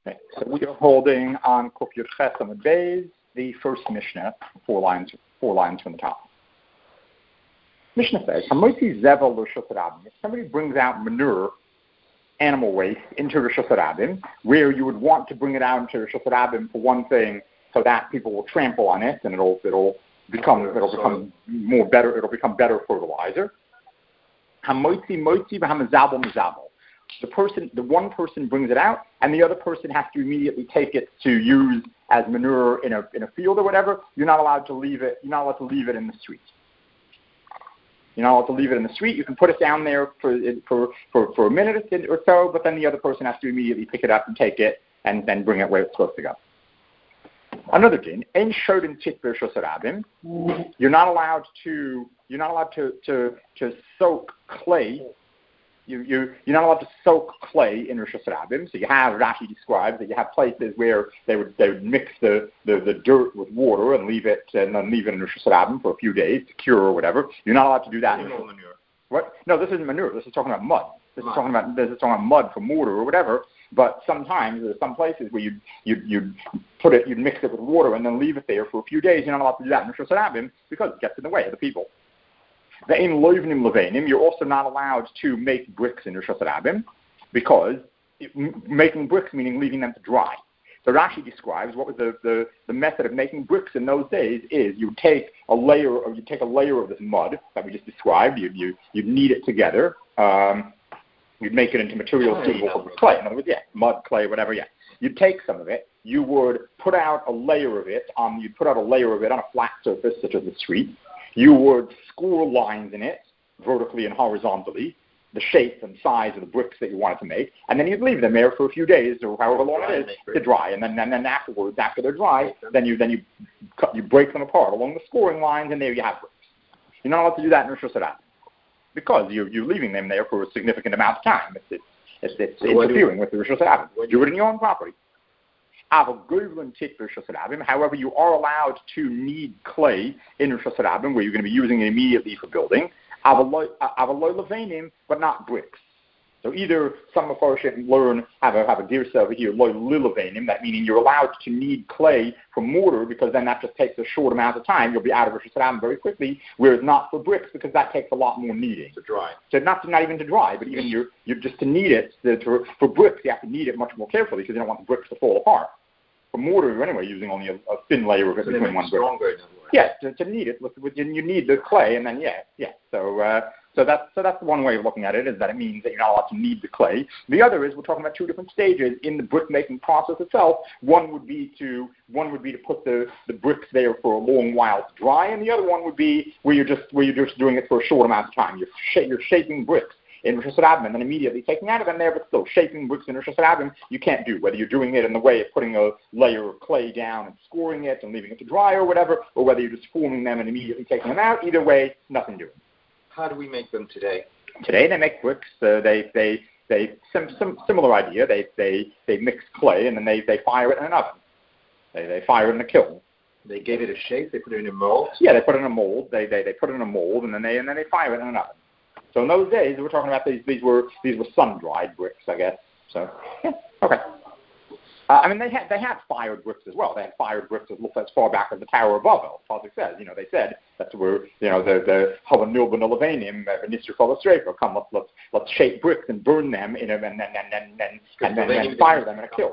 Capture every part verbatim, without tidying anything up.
Okay, so we are holding on Kuf Yud Ches Amud Beis, the first Mishnah, four lines, four lines from the top. Mishnah says, "Hamoitzi zevel l'Reshus Harabim." If somebody brings out manure, animal waste, into Reshus Harabim, where you would want to bring it out into Reshus Harabim for one thing, so that people will trample on it and it'll it'll become it'll become more better. It'll become better fertilizer. Hamoitzi moitzi v'hamazabel mazabel. The person, the one person brings it out, and the other person has to immediately take it to use as manure in a in a field or whatever. You're not allowed to leave it. You're not allowed to leave it in the street. You're not allowed to leave it in the street. You can put it down there for for for, for a minute or so, but then the other person has to immediately pick it up and take it and then bring it where it's supposed to go. Another din, ein shoden tit b'Reshus Harabim. You're not allowed to. You're not allowed to to to soak clay. You, you, you're not allowed to soak clay in Reshus Harabim. So you have, Rashi describes that you have places where they would they would mix the, the, the dirt with water and leave it and then leave it in Reshus Harabim for a few days to cure or whatever. You're not allowed to do that. In manure. What? No, this isn't manure. This is talking about mud. This mud. is talking about this is talking about mud for mortar or whatever. But sometimes there's some places where you you you put it, you'd mix it with water and then leave it there for a few days. You're not allowed to do that in Reshus Harabim because it gets in the way of the people. You're also not allowed to make bricks in Reshus Harabim because it, m- making bricks meaning leaving them to dry. So Rashi describes what was the, the, the method of making bricks in those days is you take a layer or you take a layer of this mud that we just described. You you you knead it together. Um, you'd make it into material suitable for clay. In other words, yeah, mud, clay, whatever. Yeah, you'd take some of it. You would put out a layer of it on. You'd put out a layer of it on a flat surface such as the street. You would score lines in it, vertically and horizontally, the shape and size of the bricks that you wanted to make, and then you'd leave them there for a few days or however long it is to dry. And then, and then afterwards, after they're dry, then you then you cut, you break them apart along the scoring lines, and there you have bricks. You're not allowed to do that in Reshus Harabim because you're you're leaving them there for a significant amount of time. It's it's, it's, it's so interfering with the Reshus Harabim. Do it in your own property. However, you are allowed to knead clay in Reshus Harabim, where you're going to be using it immediately for building, but not bricks. So either some of our should learn have a have a girsa over here, loy lilavenim, that meaning you're allowed to knead clay for mortar because then that just takes a short amount of time. You'll be out of Reshus Harabim very quickly, whereas not for bricks because that takes a lot more kneading. To dry. So not to, not even to dry, but even you're, you're just to knead it. To, to, for bricks, you have to knead it much more carefully because you don't want the bricks to fall apart. For mortar, you're anyway using only a, a thin layer of it so between one brick. Stronger, yeah, to, to knead it, with, with, you need the clay, and then yeah, yeah. So uh, so that's so that's one way of looking at it, is that it means that you're not allowed to knead the clay. The other is we're talking about two different stages in the brick making process itself. One would be to one would be to put the, the bricks there for a long while to dry, and the other one would be where you're just where you're just doing it for a short amount of time. You're sh- you're shaping bricks in Reshus Harabim, and then immediately taking out of them there, but still shaping bricks in Reshus Harabim, you can't do, whether you're doing it in the way of putting a layer of clay down and scoring it and leaving it to dry or whatever, or whether you're just forming them and immediately taking them out. Either way, nothing doing. How do we make them today? Today they make bricks. Uh, they they they some some similar idea. They they they mix clay and then they, they fire it in an oven. They they fire it in a kiln. They gave it a shape. They put it in a mold. Yeah, they put it in a mold. They they they put it in a mold and then they and then they fire it in an oven. So in those days, we're talking about these. These were these were sun-dried bricks, I guess. So yeah, okay. Uh, I mean, they had they had fired bricks as well. They had fired bricks as, as far back as the Tower of Babel. Pasuk says, you know, they said that's where you know the the Havanil benolavanim v'nisr kolostrefa. Come, let's let's let's shape bricks and burn them in a, and then and then and and then, and then fire them in a kiln.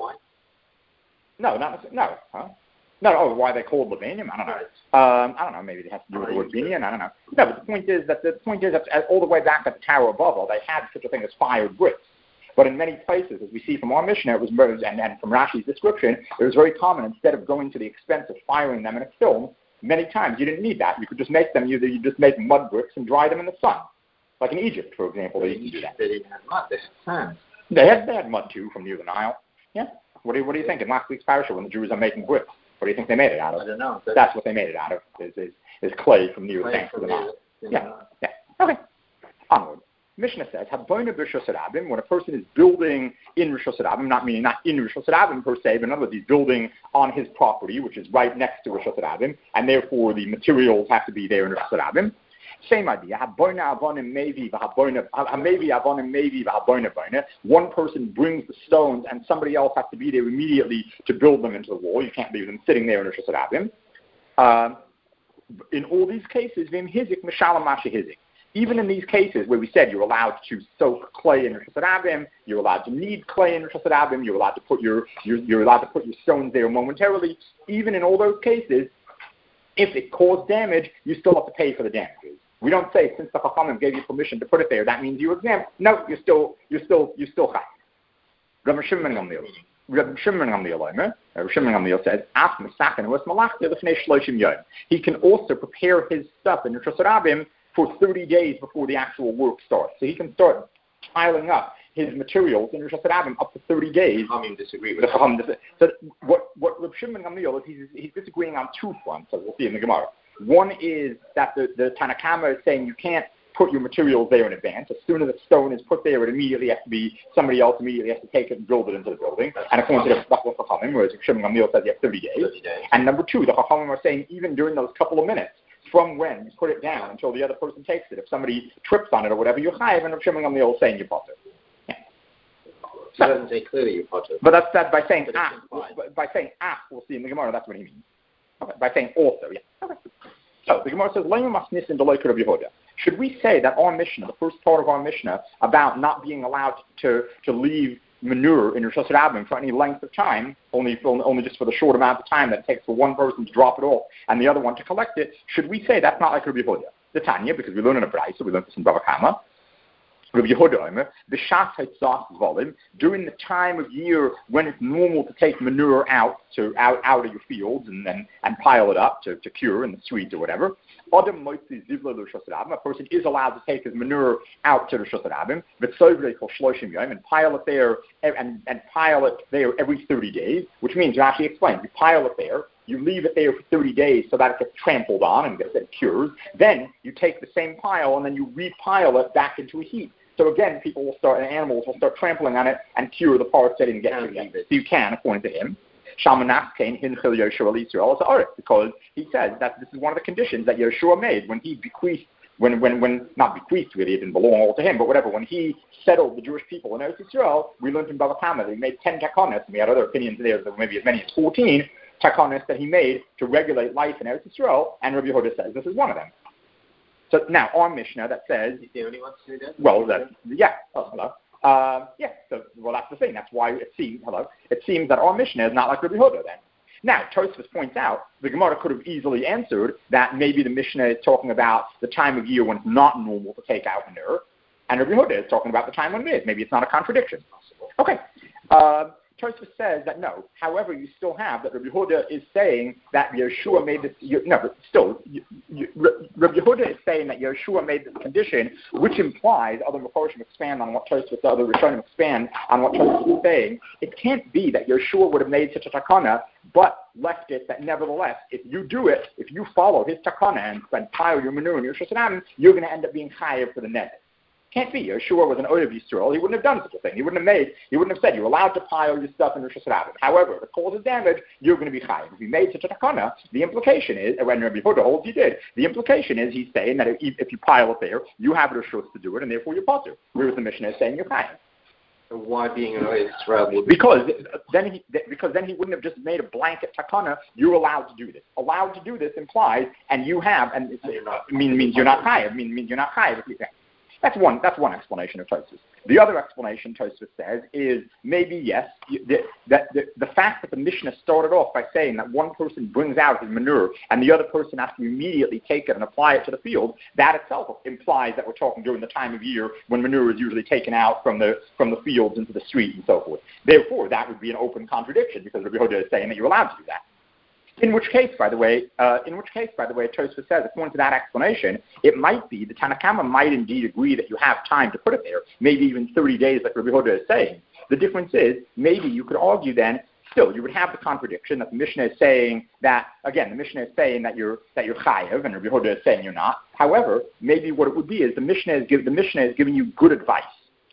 No, not no, huh? No, oh, why they called Levanim? I don't know. Um, I don't know. Maybe it has to do with the word Binyan. I don't know. No, but the point is that the point is that all the way back at the Tower of Babel, they had such a thing as fired bricks. But in many places, as we see from our Mishnah, it was and, and from Rashi's description, it was very common. Instead of going to the expense of firing them in a kiln, many times you didn't need that. You could just make them. You you just make mud bricks and dry them in the sun, like in Egypt, for example. They used to do that. They didn't have mud. They had sand. They had they had mud too from near the Nile. Yeah. What do you what do you think in last week's parasha when the Jews are making bricks? What do you think they made it out of? I don't know. That's, That's what they made it out of, is, is, is clay from near the banks of the Nile. Yeah, yeah. Okay. Onward. Mishnah says, Habona b'Reshus Harabim, when a person is building in Reshus Harabim, not meaning not in Reshus Harabim per se, but in other words, he's building on his property, which is right next to Reshus Harabim, and therefore the materials have to be there in Reshus Harabim. Same idea. Haboina avonim maybe v'haboina maybe avonim maybe v'haboina boina. One person brings the stones, and somebody else has to be there immediately to build them into the wall. You can't leave them sitting there in Rosh Hashanah. Uh, in all these cases, vim hizik mishalam masha hizik. Even in these cases where we said you're allowed to soak clay in Rosh Hashanah, you're allowed to knead clay in Rosh Hashanah, you're allowed to put your you're, you're allowed to put your stones there momentarily. Even in all those cases, if it caused damage, you still have to pay for the damages. We don't say since the Chachamim gave you permission to put it there, that means you're exempt. No, you're still you're still you're still chayav. Rabbi Shimon Gamliel. Rabbi Shimon Gamliel Rabbi Shimon Gamliel says, "Af mesaken was malachta l'fnei shloshim yom." He can also prepare his stuff in Rosh Hashanah for thirty days before the actual work starts. So he can start piling up his materials in Rosh Hashanah up to thirty days. I mean, disagree with that. So what, what Reb Shimon Gamliel is, he's, he's disagreeing on two fronts, as we'll see in the Gemara. One is that the, the Tanakama is saying you can't put your materials there in advance. As soon as a stone is put there, it immediately has to be, somebody else immediately has to take it and build it into the building. And according to the Chachamim, whereas Reb Shimon Gamliel says you have thirty days. thirty days. And number two, the Chachamim are saying even during those couple of minutes, from when you put it down until the other person takes it, if somebody trips on it or whatever, you're chayav, and Reb Shimon Gamliel is saying you're potter. Yeah. So, it doesn't say clearly you're potter. But that's that by saying ah, by saying ah, we'll see in the Gemara. That's what he means. Okay. By saying also, yeah. Okay. So the Gemara says, should we say that our Mishnah, the first part of our Mishnah, about not being allowed to to leave manure in Rosh Hashanah for any length of time, only only just for the short amount of time that it takes for one person to drop it off and the other one to collect it, should we say that's not like Rabbi Yehuda? The Tanya, because we learn in a Brayso, so we learned this in Bava Kama. Rabbi Yehuda, b'shat haitzas volim, during the time of year when it's normal to take manure out to out, out of your fields and then and pile it up to, to cure in the streets or whatever. Adam moitzi zivla l'Rosh Hashanah. A person is allowed to take his manure out to Rosh Hashanah, v'tzovrei kol shloshim yom, and pile it there and, and pile it there every thirty days, which means you actually explain. You pile it there. You leave it there for thirty days so that it gets trampled on and gets it cures. Then you take the same pile and then you repile it back into a heap. So again, people will start, and animals will start trampling on it and cure the parts they didn't get to yet. So you can, according to him. Because he says that this is one of the conditions that Yeshua made when he bequeathed, when, when, when, not bequeathed really, it didn't belong all to him, but whatever, when he settled the Jewish people in Eretz Yisrael, we learned in Bava Kama that he made ten takonos, and we had other opinions there, that maybe as many as fourteen takonos that he made to regulate life in Eretz Yisrael, and Rabbi Yehuda says this is one of them. So now, our Mishnah that says... Is the only one to do that? Well, that, yeah. Oh, hello. Uh, yeah, so, well, that's the thing. That's why it seems, hello, it seems that our Mishnah is not like Rabbi Yehuda then. Now, Tosfos points out, the Gemara could have easily answered that maybe the Mishnah is talking about the time of year when it's not normal to take out manure, and Rabbi Yehuda is talking about the time when it is. Maybe it's not a contradiction. Okay. Uh, Tosfos says that no. However, you still have that Rabbi Yehuda is saying that Yeshua made this. You, no, but still, you, you, Rabbi Yehuda is saying that Yeshua made this condition, which implies other Mefarshim expand on what Tosfos, other Rishonim expand on what Tosfos is saying. It can't be that Yeshua would have made such a takana, but left it that nevertheless, if you do it, if you follow his takana and, and pile your manure in your shoshanam, you're going to end up being chayav for the net. Can't be. Yeshua was an Oyev Yisrael. He wouldn't have done such a thing. He wouldn't have made, he wouldn't have said, you're allowed to pile your stuff in Rosh Hashanah. However, if it causes damage, you're going to be chayav. If he made such a takana, the implication is, and when Rabbi Yehuda holds he did, the implication is he's saying that if, if you pile it there, you have a reshus to do it, and therefore you're potter. Whereas the Mishnah is saying you're chayav. So why being an Oyev Yisrael? Because then he, because then he wouldn't have just made a blanket takana, you're allowed to do this. Allowed to do this implies, and you have, and it means, means you're not chayav, means, means you're not chayav. That's one. That's one explanation of Tosfos. The other explanation Tosfos says is maybe yes, the, that the, the fact that the Mishnah started off by saying that one person brings out his manure and the other person has to immediately take it and apply it to the field, that itself implies that we're talking during the time of year when manure is usually taken out from the from the fields into the street and so forth. Therefore, that would be an open contradiction because Rabbi Yehuda is saying that you're allowed to do that. In which case, by the way, uh, in which case, by the way, Tosfos says, according to that explanation, it might be the Tanakama might indeed agree that you have time to put it there, maybe even thirty days, like Rabbi Yehuda is saying. The difference is, maybe you could argue then, still, you would have the contradiction that the Mishnah is saying that, again, the Mishnah is saying that you're that you're chayav, and Rabbi Yehuda is saying you're not. However, maybe what it would be is the Mishnah is give, the Mishnah is giving you good advice.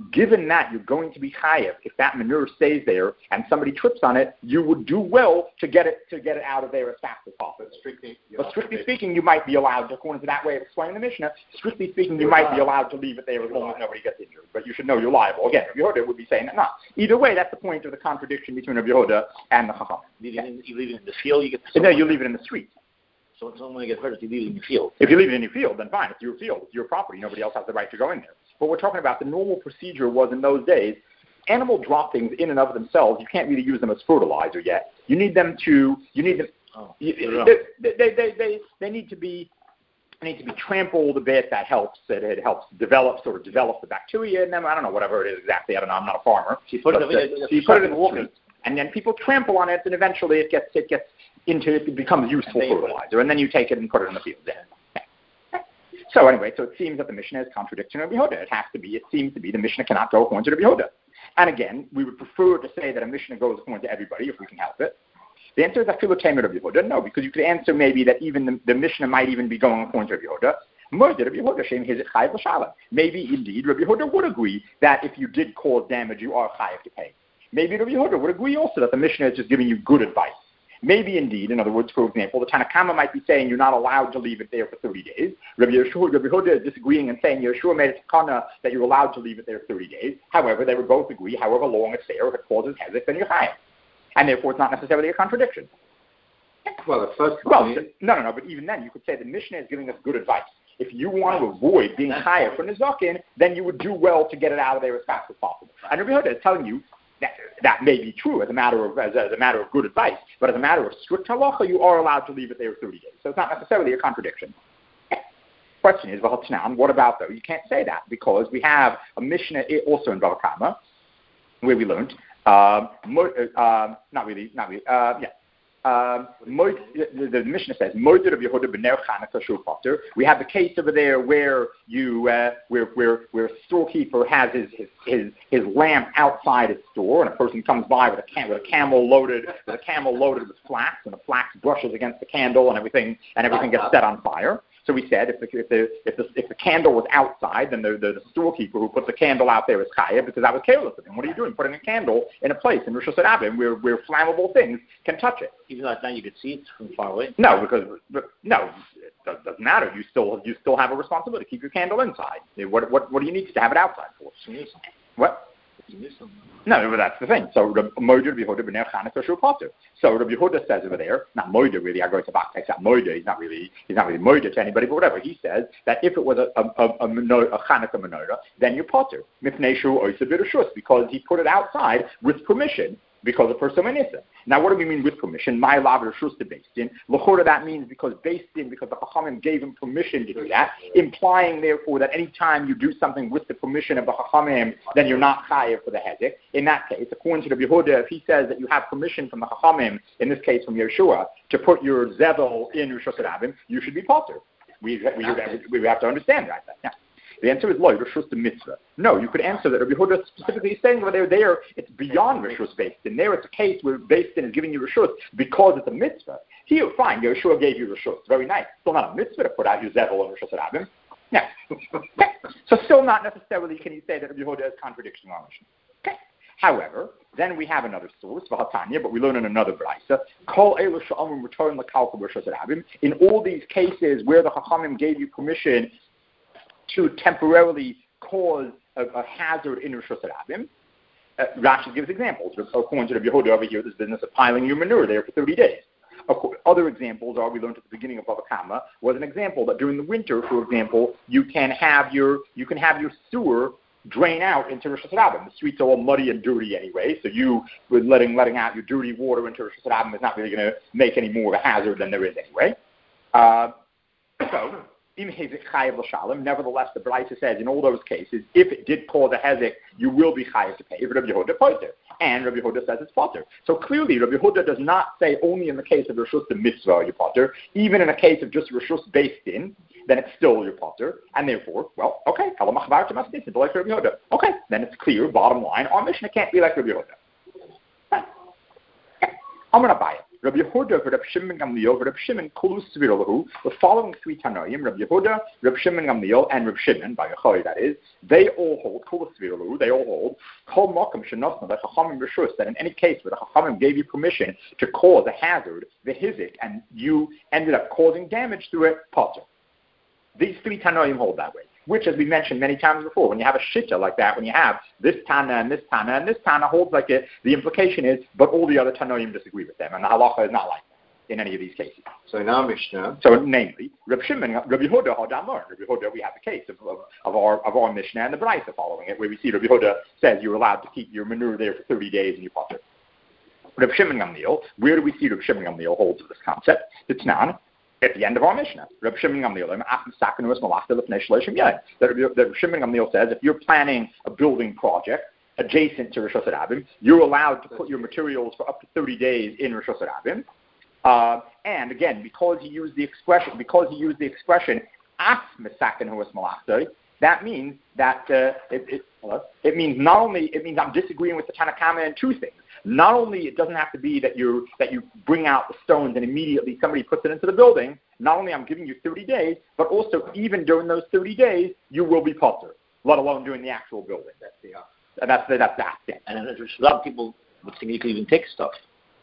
given that you're going to be chayev, if that manure stays there and somebody trips on it, you would do well to get it to get it out of there as fast as possible. Strictly, but strictly speaking, you might be allowed, according to that way of explaining the Mishnah, strictly speaking, you might be allowed to leave it there as long as nobody gets injured. But you should know you're liable. Again, Rabbi Yehuda would be saying that not. Either way, that's the point of the contradiction between Rabbi Yehuda and the Chacham. You leave it in the field, you get. No, you leave it in the street. So if someone gets hurt, if you leave it in your field. If you leave it in your field, then fine. It's your field. It's your property. Nobody else has the right to go in there. But we're talking about the normal procedure was in those days, animal droppings in and of themselves, you can't really use them as fertilizer yet. You need them to, you need them, oh, you, they, they, they, they, they need to be, they need to be trampled a bit. That helps, it, it helps develop, sort of develop the bacteria in them. I don't know, whatever it is exactly. I don't know. I'm not a farmer. So you put, but, it, uh, so you put it in the street, and then people trample on it, and eventually it gets, it gets, into it becomes useful fertilizer, and then you take it and put it in the field. Yeah. So anyway, so it seems that the Mishnah is contradicting Rabbi Yehuda. It has to be, it seems to be the Mishnah cannot go according to Rabbi Yehuda. And again, we would prefer to say that a Mishnah goes according to everybody if we can help it. The answer is Afilu Tamer Rabbi Yehuda. No, because you could answer maybe that even the, the Mishnah might even be going according to Rabbi Yehuda. Maybe indeed Rabbi Yehuda would agree that if you did cause damage, you are chayav to pay. Maybe Rabbi Yehuda would agree also that the Mishnah is just giving you good advice. Maybe indeed, in other words, for example, the Tanna Kama might be saying you're not allowed to leave it there for thirty days. Rabbi Yehoshua, Rabbi Yehuda is disagreeing and saying Yehoshua made a takana that you're allowed to leave it there thirty days. However, they would both agree, however long it's there, if it causes hezek, then you're chayav. And therefore, it's not necessarily a contradiction. Well, the first well, no, no, no, but even then, you could say the Mishnah is giving us good advice. If you want to avoid being chayav for nizakin, then you would do well to get it out of there as fast as possible. And Rabbi Yehuda is telling you, That, that may be true as a matter of as a, as a matter of good advice, but as a matter of strict halacha, you are allowed to leave it there thirty days. So it's not necessarily a contradiction. Question is, what about though? You can't say that because we have a Mishnah also in Bava Kama where we learned, um, uh, not really, not really, uh, yeah. Um, the, the Mishnah says, we have the case over there where you, uh, where, where, where a storekeeper has his, his, his, his lamp outside his store, and a person comes by with a, cam- with a camel loaded, with a camel loaded with flax, and the flax brushes against the candle, and everything, and everything gets set on fire. So we said if the if the if the, if the candle was outside, then the, the, the storekeeper who put the candle out there is chayav because that was careless of him. What are you doing? Putting a candle in a place in Rosh Hashanah where where flammable things can touch it. Even though now you could see it from far away. No, because no, it doesn't matter. You still you still have a responsibility to keep your candle inside. What what what do you need to have it outside for? What? No, but that's the thing. So Rabbi Yehuda So Rabbi Yehuda says over there, not Moida really, I go to back takes out Moida, he's not really he's not really Moida to anybody, but whatever. He says that if it was a a, a, a, a Chanukah menorah, then you're potter. Because he put it outside with permission. Because of Perso Manisa. Now, what do we mean with permission? My lav reshus to based in. L'chora, that means because based in, because the Chachamim gave him permission to do that, implying therefore that any time you do something with the permission of the Chachamim, then you're not chayav for the hezek. In that case, according to the Yehuda, if he says that you have permission from the Chachamim, in this case from Yeshua, to put your zevel in Rosh Hashanah, you should be potter. We, we, we, we have to understand that. Yeah. The answer is loy, Rishus the mitzvah. No, you could answer that. Rabbi Yehuda specifically is saying over there, there it's beyond Rishus based in. There it's a case where based in is giving you Rishus because it's a mitzvah. Here, fine, Yeshua gave you Rishus. Very nice. Still not a mitzvah to put out your zevel and Rishus Rabim. Yeah. Okay. So still not necessarily can you say that Rabbi Yehuda is contradiction on Mishnah. Okay. However, then we have another source, Vahatanya, but we learn in another brayso. Kol elu she'amrim return l'kalka Rishus Rabim. In all these cases where the Chachamim gave you permission to temporarily cause a, a hazard in Rosh Hashanah. Uh, Rashi gives examples. According to the Yehuda over here, this business of piling your manure there for thirty days. Other examples are, we learned at the beginning of Bava Kama, was an example that during the winter, for example, you can have your you can have your sewer drain out into Rosh Hashanah. The streets are all muddy and dirty anyway, so you, with letting letting out your dirty water into Rosh Hashanah is not really going to make any more of a hazard than there is anyway. Uh, so, nevertheless, the Brayta says in all those cases, if it did cause a hezek, you will be chayav to pay. Rabbi Yehuda potter, and Rabbi Yehuda says it's potter. So clearly, Rabbi Yehuda does not say only in the case of reshus the mitzvah you potter. Even in a case of just reshus based in, then it's still your potter, and therefore, well, okay, okay, then it's clear. Bottom line, our Mishnah can't be like Rabbi Yehuda. I'm going to buy it. Rabbi Yehuda, Rabbi Shimon Gamliel, Rabbi Shimon Kulus Svirolahu, the following three Tanoim, Rabbi Yehuda, Rabbi Shimon Gamliel, and Rabbi Shimon, by Yochai that is, they all hold, Kulus Svirolahu, they all hold, Kol Mokum Shenosna, that Chachamim Rishus, that in any case where the Chachamim gave you permission to cause a hazard, the Hizik, and you ended up causing damage through it, Potter. These three Tanoim hold that way. Which, as we mentioned many times before, when you have a shitta like that, when you have this Tana and this Tana and this Tana holds like it, the implication is, but all the other Tanoim disagree with them, and the halacha is not like that in any of these cases. So in our Mishnah, so namely, Rabbi Shimon, Rabbi Yehuda Hadam learned. Rabbi Yehuda, we have the case of, of, of our of our Mishnah and the Braisa following it, where we see Rabbi Yehuda says you're allowed to keep your manure there for thirty days and you pot it. Rabbi Shimon Gamliel, where do we see Rabbi Shimon Gamliel holds of this concept? It's Nan. At the end of our Mishnah, Rabbi Shimon Gamliel, that Rabbi Shimon Gamliel says, if you're planning a building project adjacent to Rosh Hashanah, you're allowed to put your materials for up to thirty days in Rosh Hashanah. Uh, and again, because he used the expression, because he used the expression, that means that uh, it, it, it means not only it means I'm disagreeing with the Tanakama in two things. Not only it doesn't have to be that you that you bring out the stones and immediately somebody puts it into the building. Not only I'm giving you thirty days, but also even during those thirty days you will be potter, let alone during the actual building. That's the uh, that's the, that's that. Yeah. And there's a lot of people would think you could even take stuff.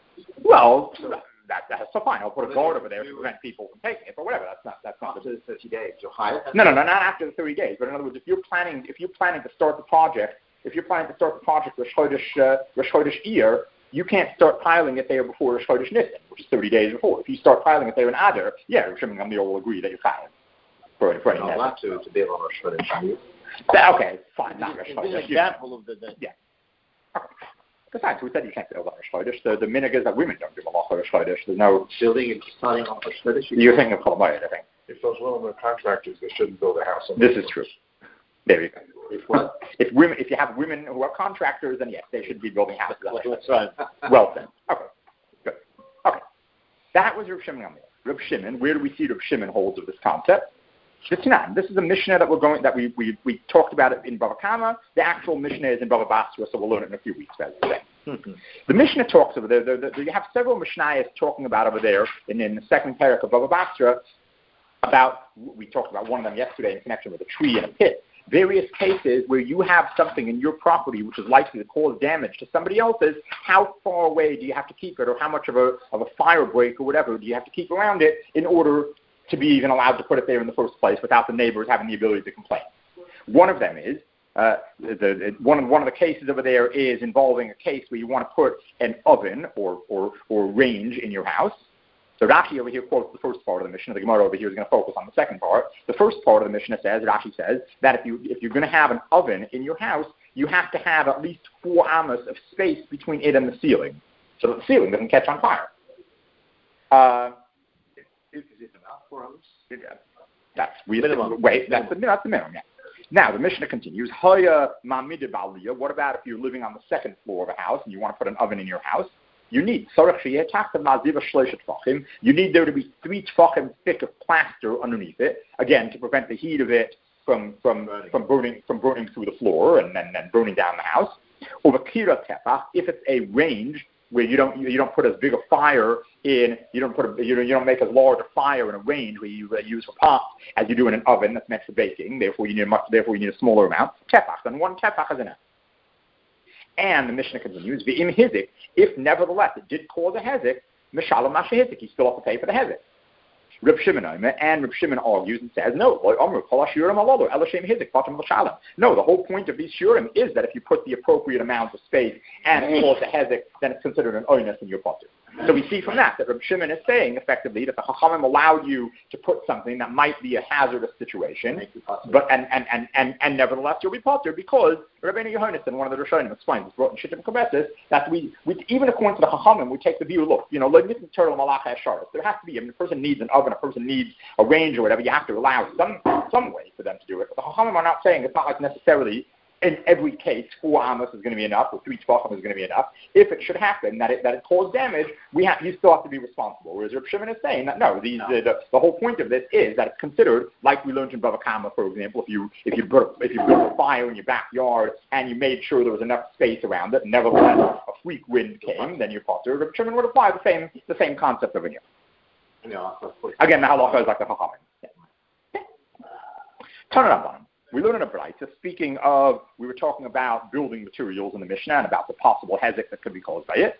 Well, that, that's so fine. I'll put a guard over there to prevent people from taking it, but whatever. That's not that's not after the thirty days. You'll hire. No, no, no, not after the thirty days. But in other words, if you're planning if you're planning to start the project. If you're planning to start the project Rosh Chodesh, uh, Rosh Chodesh Iyar, you can't start piling it there before Rosh Chodesh Nisan, which is thirty days before. If you start piling it there in Adar, yeah, Rosh Shimon Gamliel will agree that you're piling for, for any Not to, to be on Rosh Chodesh. Okay, fine, not Rosh Chodesh. An example of the, the yeah. Okay. Besides, we said you can't build on Rosh Chodesh. The, the minhag is that women don't do Malach Rosh Chodesh. There's no building and starting on Rosh Chodesh. You're thinking of Cholamayit, I think. If those women are contractors, they shouldn't build a house. On this is true. There you go. If what? If women, if you have women who are contractors, then yes, they should be building houses. That's right. Well said. Okay, good. Okay, that was Reb Shimon Gamliel. Reb Shimon. Where do we see Reb Shimon holds of this concept? This is a Mishnah that we're going that we we, we talked about it in Bava Kama. The actual Mishnah is in Bava Basra, so we'll learn it in a few weeks. As we say. Mm-hmm. The Mishnah talks over there. The, the, the, you have several Mishnayos talking about over there in, in the second parak of Bava Basra about. We talked about one of them yesterday in connection with a tree and a pit. Various cases where you have something in your property which is likely to cause damage to somebody else's, how far away do you have to keep it, or how much of a of a fire break or whatever do you have to keep around it in order to be even allowed to put it there in the first place without the neighbors having the ability to complain? One of them is, uh, the, the, one, one of the cases over there is involving a case where you want to put an oven or, or, or range in your house. So Rashi over here quotes the first part of the Mishnah. The Gemara over here is going to focus on the second part. The first part of the Mishnah says, Rashi says, that if, you, if you're going to have an oven in your house, you have to have at least four amos of space between it and the ceiling, so that the ceiling doesn't catch on fire. Uh, is, is it enough four amos? That's minimum. Wait, that's the, that's the minimum, yeah. Now, the Mishnah continues, what about if you're living on the second floor of a house and you want to put an oven in your house? You need you need there to be three tefachim thick of plaster underneath it, again to prevent the heat of it from from from burning from burning through the floor and then and burning down the house. Over kira tefach, if it's a range where you don't you don't put as big a fire in, you don't put a, you don't you don't make as large a fire in a range where you uh, use for pots as you do in an oven that's meant for baking. Therefore, you need a much therefore you need a smaller amount tefach, and one tefach is enough. And the Mishnah continues, V'im hizik, if nevertheless it did cause a hezek, Mishalom Mashahizik, you still have to pay for the hezek. Reb Shimon and Reb Shimon argues and says, no, no, the whole point of these shurim is that if you put the appropriate amount of space and it causes a hezek, then it's considered an oinus in your potter. So we see from that that Reb Shimon is saying effectively that the Chachamim allowed you to put something that might be a hazardous situation, but and and, and, and, and nevertheless you'll be potter because Rabbeinu Yohanan, one of the Rishonim, explains it's brought in Shittim Kabesis that we, we even according to the Chachamim we take the view, look, you know, like this is turtle malacha sharis. There has to be, I mean, a person needs an oven, a person needs a range or whatever. You have to allow some some way for them to do it. But the Chachamim are not saying it's not like necessarily in every case, four amos is going to be enough, or three tvachim is going to be enough. If it should happen that it that it caused damage, we have you still have to be responsible. Whereas Reb Shimon is saying that no, these, no. The, the the whole point of this is that it's considered like we learned in Bava Kama, for example. If you if you built if you built a fire in your backyard and you made sure there was enough space around it, nevertheless a freak wind came, then your potter. Reb Shimon would apply the same the same concept over here. Yeah, Again, the halacha is like the chachamim. Yeah. Turn it up on him. We learn in a Braita, speaking of, we were talking about building materials in the Mishnah and about the possible hezek that could be caused by it.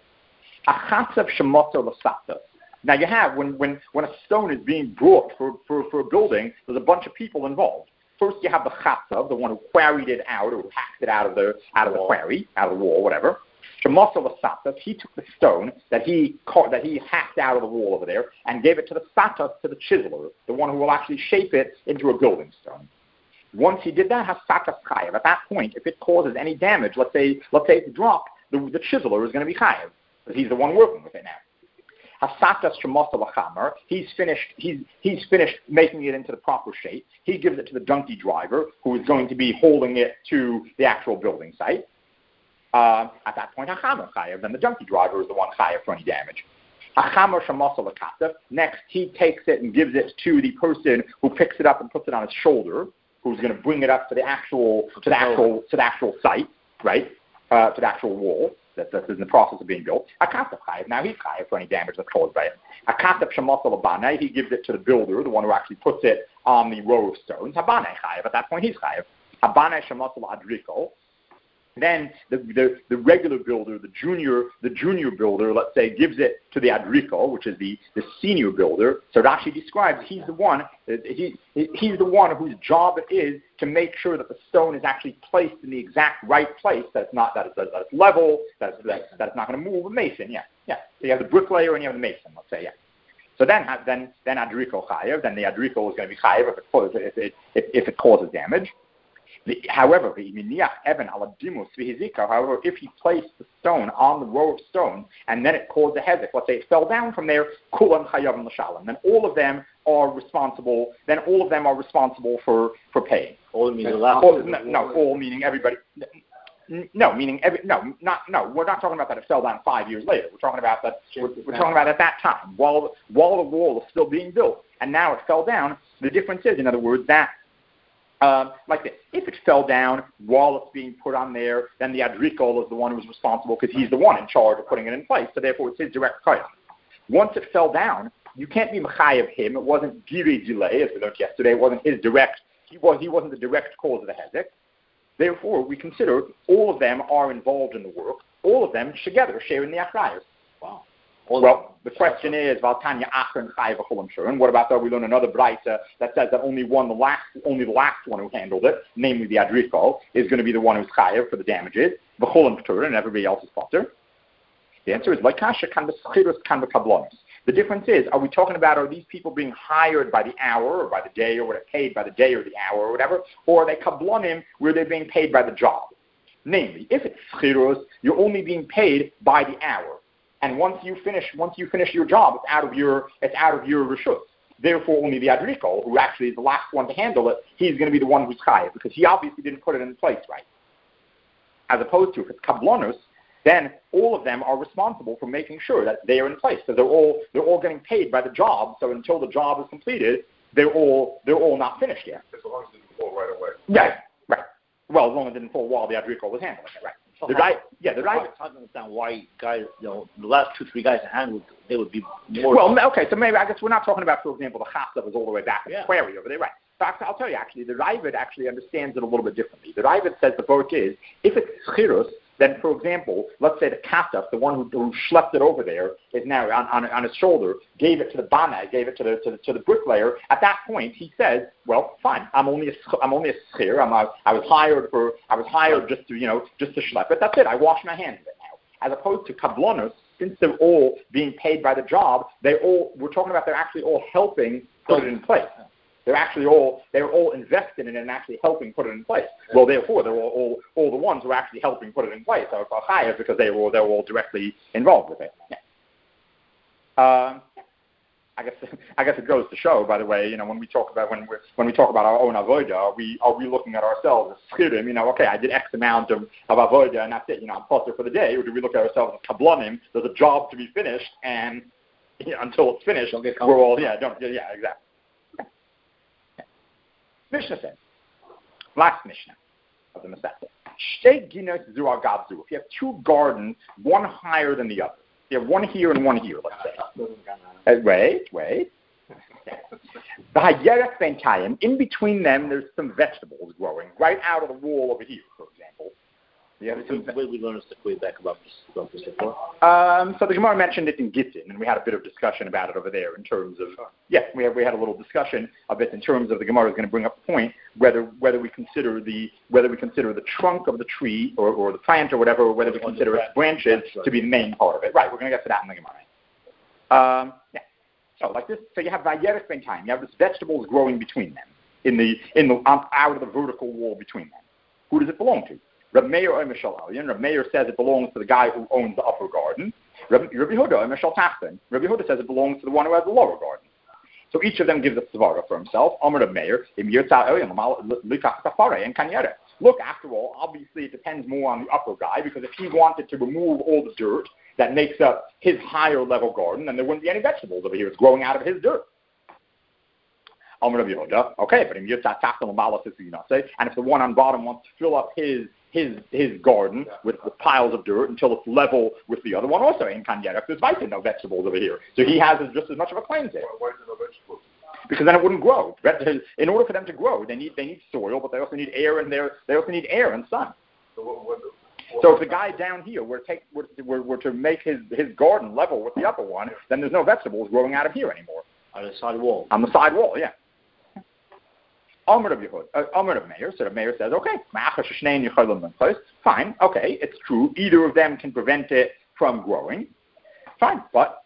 Now you have, when, when, when a stone is being brought for, for, for a building, there's a bunch of people involved. First you have the chatzav, the one who quarried it out, or who hacked it out of the, out of the quarry, out of the wall, whatever. He took the stone that he caught, that he hacked out of the wall over there and gave it to the satas, to the chiseler, the one who will actually shape it into a building stone. Once he did that, hasakas chayav. At that point, if it causes any damage, let's say let's say it's dropped, the, the chiseler is going to be chayav because he's the one working with it now. Hasakas shemasa lachamer. He's finished. He's he's finished making it into the proper shape. He gives it to the donkey driver, who is going to be holding it to the actual building site. Uh, at that point, hachamer chayav. Then the donkey driver is the one chayav for any damage. Hachamer shemasa lakatav. Next, he takes it and gives it to the person who picks it up and puts it on his shoulder, who's going to bring it up to the actual to the actual to the actual site, right? Uh, to the actual wall that, that is in the process of being built. Akatav chayav. Now he's chayav for any damage that's caused by it. Akatav shemasa labana. He gives it to the builder, the one who actually puts it on the row of stones. Habane chayav. At that point, he's chayav. Habane shemasa ladriko. Then the, the, the regular builder, the junior the junior builder, let's say, gives it to the adriko, which is the, the senior builder. So Rashi describes he's the one he, he's the one whose job it is to make sure that the stone is actually placed in the exact right place. That it's not that it's, that it's level, that it's, that, that it's not going to move. A mason, yeah, yeah. So you have the bricklayer and you have the mason. Let's say, yeah. So then then then adriko chayev. Then the adriko is going to be chayev if it if it if, if it causes damage. The, however, however, if he placed the stone on the row of stones and then it caused a hezek, let's say it fell down from there, kulam chayav l'shalom, then all of them are responsible. Then all of them are responsible for, for paying. All meaning the last. All, no, no, all meaning everybody. No, meaning every. No, not no. We're not talking about that it fell down five years later. We're talking about that. We're, we're talking about at that time while while the wall is still being built and now it fell down. The difference is, in other words, that. Um, like this. If it fell down while it's being put on there, then the adrikol is the one who's responsible because he's the one in charge of putting it in place. So therefore, it's his direct chayav. Once it fell down, you can't be mechayev him. It wasn't giri delay, as we learned yesterday. It wasn't his direct. He was. He wasn't the direct cause of the hezek. Therefore, we consider all of them are involved in the work. All of them together share in the achrayus. Wow. Well, the question is, what about that? We learn another brayta that says that only one, the last, only the last one who handled it, namely the adriko, is going to be the one who's chayav for the damages, and everybody else is potter. The answer is, the difference is, are we talking about, are these people being hired by the hour or by the day, or what paid by the day or the hour or whatever, or are they kablonim where they're being paid by the job? Namely, if it's chirus, you're only being paid by the hour. And once you finish, once you finish your job, it's out of your, it's out of your reshus. Therefore, only the adriko, who actually is the last one to handle it, he's going to be the one who's chayav because he obviously didn't put it in place right. As opposed to if it's kablonos, then all of them are responsible for making sure that they are in place. So they're all they're all getting paid by the job. So until the job is completed, they're all they're all not finished yet. As long as it didn't fall right away. Yeah, right. Well, as long as it didn't fall while the adriko was handling it, right. So the right, yeah, the right. It's hard to understand why guys, you know, the last two, three guys that handled, they would be more. Well, okay, so maybe I guess we're not talking about, for example, the chassav was all the way back in yeah. the quarry over there, right? So I'll tell you, actually, the Ravid actually understands it a little bit differently. The Ravid says the vote is, if it's chirus, then, for example, let's say the kasaf, the one who, who schlepped it over there, is now on, on, on his shoulder, gave it to the bana, gave it to the, to the to the bricklayer. At that point, he says, "Well, fine. I'm only a I'm only a schir. I'm a, I was hired for I was hired just to you know just to schlepp it. That's it. I wash my hands of it now." As opposed to kablonos, since they're all being paid by the job, they all we're talking about they're actually all helping put it in place. They're actually all they're all invested in it and actually helping put it in place. Well, therefore, they're all all, all the ones who are actually helping put it in place. So it's because they were they were all directly involved with it. Yeah. Uh, I guess I guess it goes to show, by the way, you know, when we talk about when we when we talk about our own avoda, are we are we looking at ourselves as schirim? You know, okay, I did X amount of, of avoda and that's it. You know, I'm potter for the day. Or do we look at ourselves as kablonim? There's a job to be finished, and you know, until it's finished, don't get we're all yeah, don't yeah, exactly. Okay. Okay. Mishnah says, last Mishnah of the Masechta. If you have two gardens, one higher than the other, you have one here and one here, let's say. Uh, wait, wait. Okay. In between them, there's some vegetables growing right out of the wall over here, for example. Yeah, we, we learned a way back about this, about this before. Um, so the Gemara mentioned it in Gittin, and we had a bit of discussion about it over there in terms of, yeah, we had, we had a little discussion of it in terms of the Gemara is going to bring up the point whether whether we consider the whether we consider the trunk of the tree or, or the plant or whatever, or whether we consider its branches to be the main part of it. Right, we're going to get to that in the Gemara. Um, yeah. So like this, so you have Vayeres Ben Time, you have this vegetables growing between them in the in the um, out of the vertical wall between them. Who does it belong to? Reb Meir or Mishal Elyon. Reb Meir says it belongs to the guy who owns the upper garden. Reb Yehuda or Mishal Tachton. Reb Yehuda says it belongs to the one who has the lower garden. So each of them gives a svara for himself. Amar Reb Meir, Im Yirtzah Elyon, Likach Safare and Kanyere. Look, after all, obviously it depends more on the upper guy, because if he wanted to remove all the dirt that makes up his higher level garden, then there wouldn't be any vegetables over here. It's growing out of his dirt. Amar Reb Yehuda, okay, but Im Yirtzah Tachton L'Malas is you know say, and if the one on bottom wants to fill up his his his garden with, with piles of dirt until it's level with the other one, also in Kanyerek, there's vitamin, no vegetables over here. So he has just as much of a claim to it. Why is there no vegetables? Because then it wouldn't grow. In order for them to grow, they need they need soil, but they also need air and they also need air and sun. So, what, what, what, so if the guy down here were, take, were, were, were to make his, his garden level with the upper one, then there's no vegetables growing out of here anymore. On the side wall. On the side wall, yeah. Amar of Yehud, Amar of Meir, so the Meir says, okay, fine, okay, it's true. Either of them can prevent it from growing. Fine, but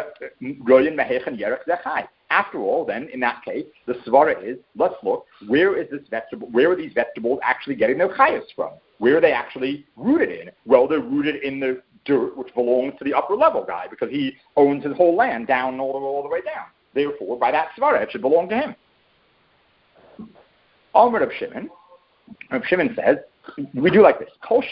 after all, then, in that case, the svara is, let's look, where is this vegetable, where are these vegetables actually getting their chayas from? Where are they actually rooted in? Well, they're rooted in the dirt, which belongs to the upper level guy, because he owns his whole land down all the, all the way down. Therefore, by that svara, it should belong to him. Amar Reb Shimon, Reb Shimon says, we do like this.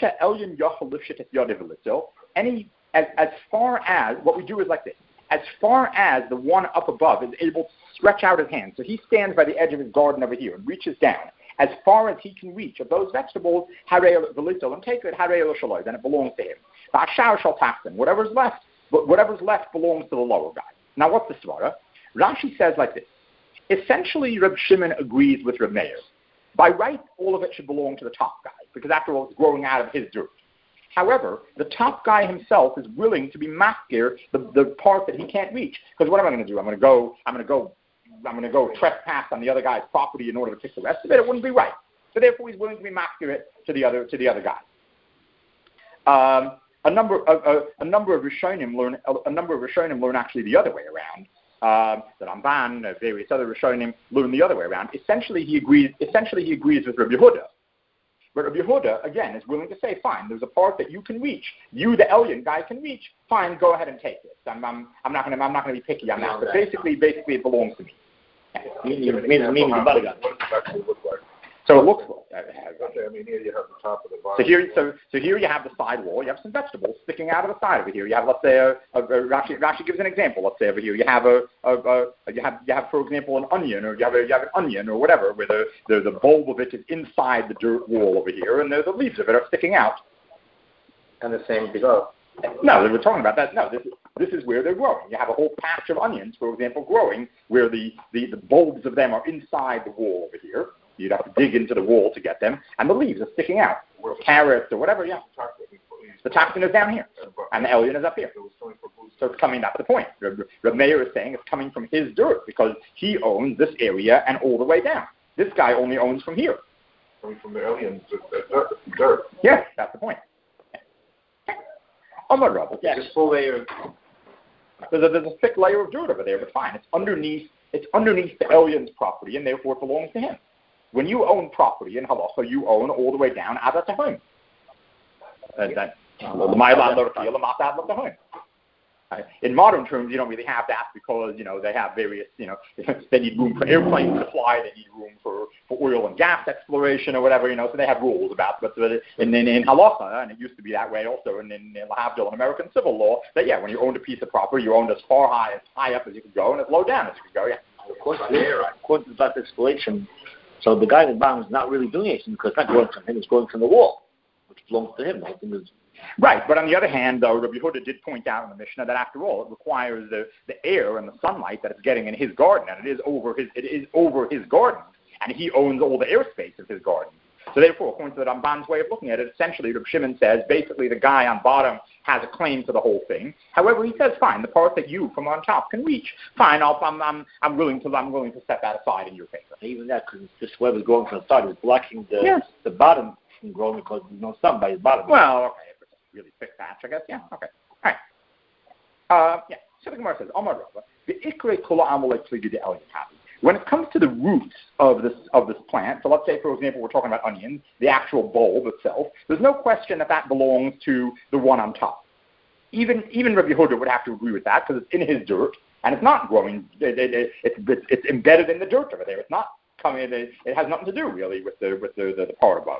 Any, as, as far as, what we do is like this. As far as the one up above is able to stretch out his hand, so he stands by the edge of his garden over here and reaches down. As far as he can reach of those vegetables, and take it, then it belongs to him. Whatever's left, whatever's left belongs to the lower guy. Now what's the svara? Rashi says like this. Essentially, Reb Shimon agrees with Reb Meir. By right, all of it should belong to the top guy, because after all, it's growing out of his dirt. However, the top guy himself is willing to be mafkir, the, the part that he can't reach. Because what am I going to do? I'm going to go, I'm going to go, I'm going to go trespass on the other guy's property in order to pick the rest of it. It wouldn't be right. So therefore, he's willing to be mafkir it to the other to the other guy. Um, a number of a, a number of Rishonim learn a, a number of Rishonim learn actually the other way around. Um, the Ramban, uh, various other Rishonim learn the other way around. Essentially, he agrees. Essentially, he agrees with Rabbi Yehuda. But Rabbi Yehuda, again, is willing to say, fine, there's a part that you can reach. You, the Elyon guy, can reach. Fine, go ahead and take it. I'm, I'm, I'm not going to. I'm not going to be picky on that. But basically, basically, it belongs to me. What does it actually look like? So it looks like. Okay, I mean, here you have the top of the bottom. So here, so, so here you have the side wall. You have some vegetables sticking out of the side over here. You have, let's say, a, a, a Rashi, Rashi gives an example. Let's say over here you have a, a, a, you have, you have, for example, an onion, or you have, a, you have an onion or whatever, where the, the the bulb of it is inside the dirt wall over here, and the, the leaves of it are sticking out. And the same below. No, we're talking about that. No, this is this is where they're growing. You have a whole patch of onions, for example, growing where the, the, the bulbs of them are inside the wall over here. You'd have to dig into the wall to get them, and the leaves are sticking out. Or carrots or whatever, yeah. The toxin is down here, and the Elyon is up here. So it's coming, that's the point. Reb Meir is saying it's coming from his dirt, because he owns this area and all the way down. This guy only owns from here. Coming from the Elyon, dirt. Yeah, that's the point. Amar Rabba, yes. This full layer. There's a, there's a thick layer of dirt over there, but fine. It's underneath. It's underneath the Elyon's property, and therefore it belongs to him. When you own property in halacha, you own all the way down ad tahim. Right? In modern terms, you don't really have that because, you know, they have various, you know, they need room for airplanes to fly, they need room for, for oil and gas exploration or whatever, you know, so they have rules about it. But in, in, in halacha, and it used to be that way also in, in, in Lahavdil, in American civil law, that, yeah, when you owned a piece of property, you owned as far high, as high up as you could go and as low down as you could go, yeah. Of course, according to that explanation, so the guy in the bottom is not really doing anything because it's not going from him, it's going from the wall, which belongs to him. The whole thing is right, but on the other hand, though, Rabbi Yehuda did point out in the Mishnah that after all, it requires the, the air and the sunlight that it's getting in his garden, and it is over his it is over his garden, and he owns all the airspace of his garden. So therefore, according to the Ramban's way of looking at it, essentially, Rabbi Shimon says basically the guy on bottom has a claim to the whole thing. However, he says, fine, the part that you from on top can reach, fine, I'll, I'm I'm I'm willing to I'm willing to set that aside in your favor. Even that, because just whoever's growing from the start is blocking the yes. the bottom from growing because there's no sun by his bottom. Well, okay. Really thick patch, I guess. Yeah. Okay. All right. Uh, yeah. So the Gemara says, "Amar Rava, the ikre kula amalei pligi de el yitavi." When it comes to the roots of this of this plant, so let's say, for example, we're talking about onions, the actual bulb itself. There's no question that that belongs to the one on top. Even even Rabbi Yehuda would have to agree with that because it's in his dirt and it's not growing. It, it, it, it's, it's it's embedded in the dirt over there. It's not coming. It, it has nothing to do really with the with the the, the part above.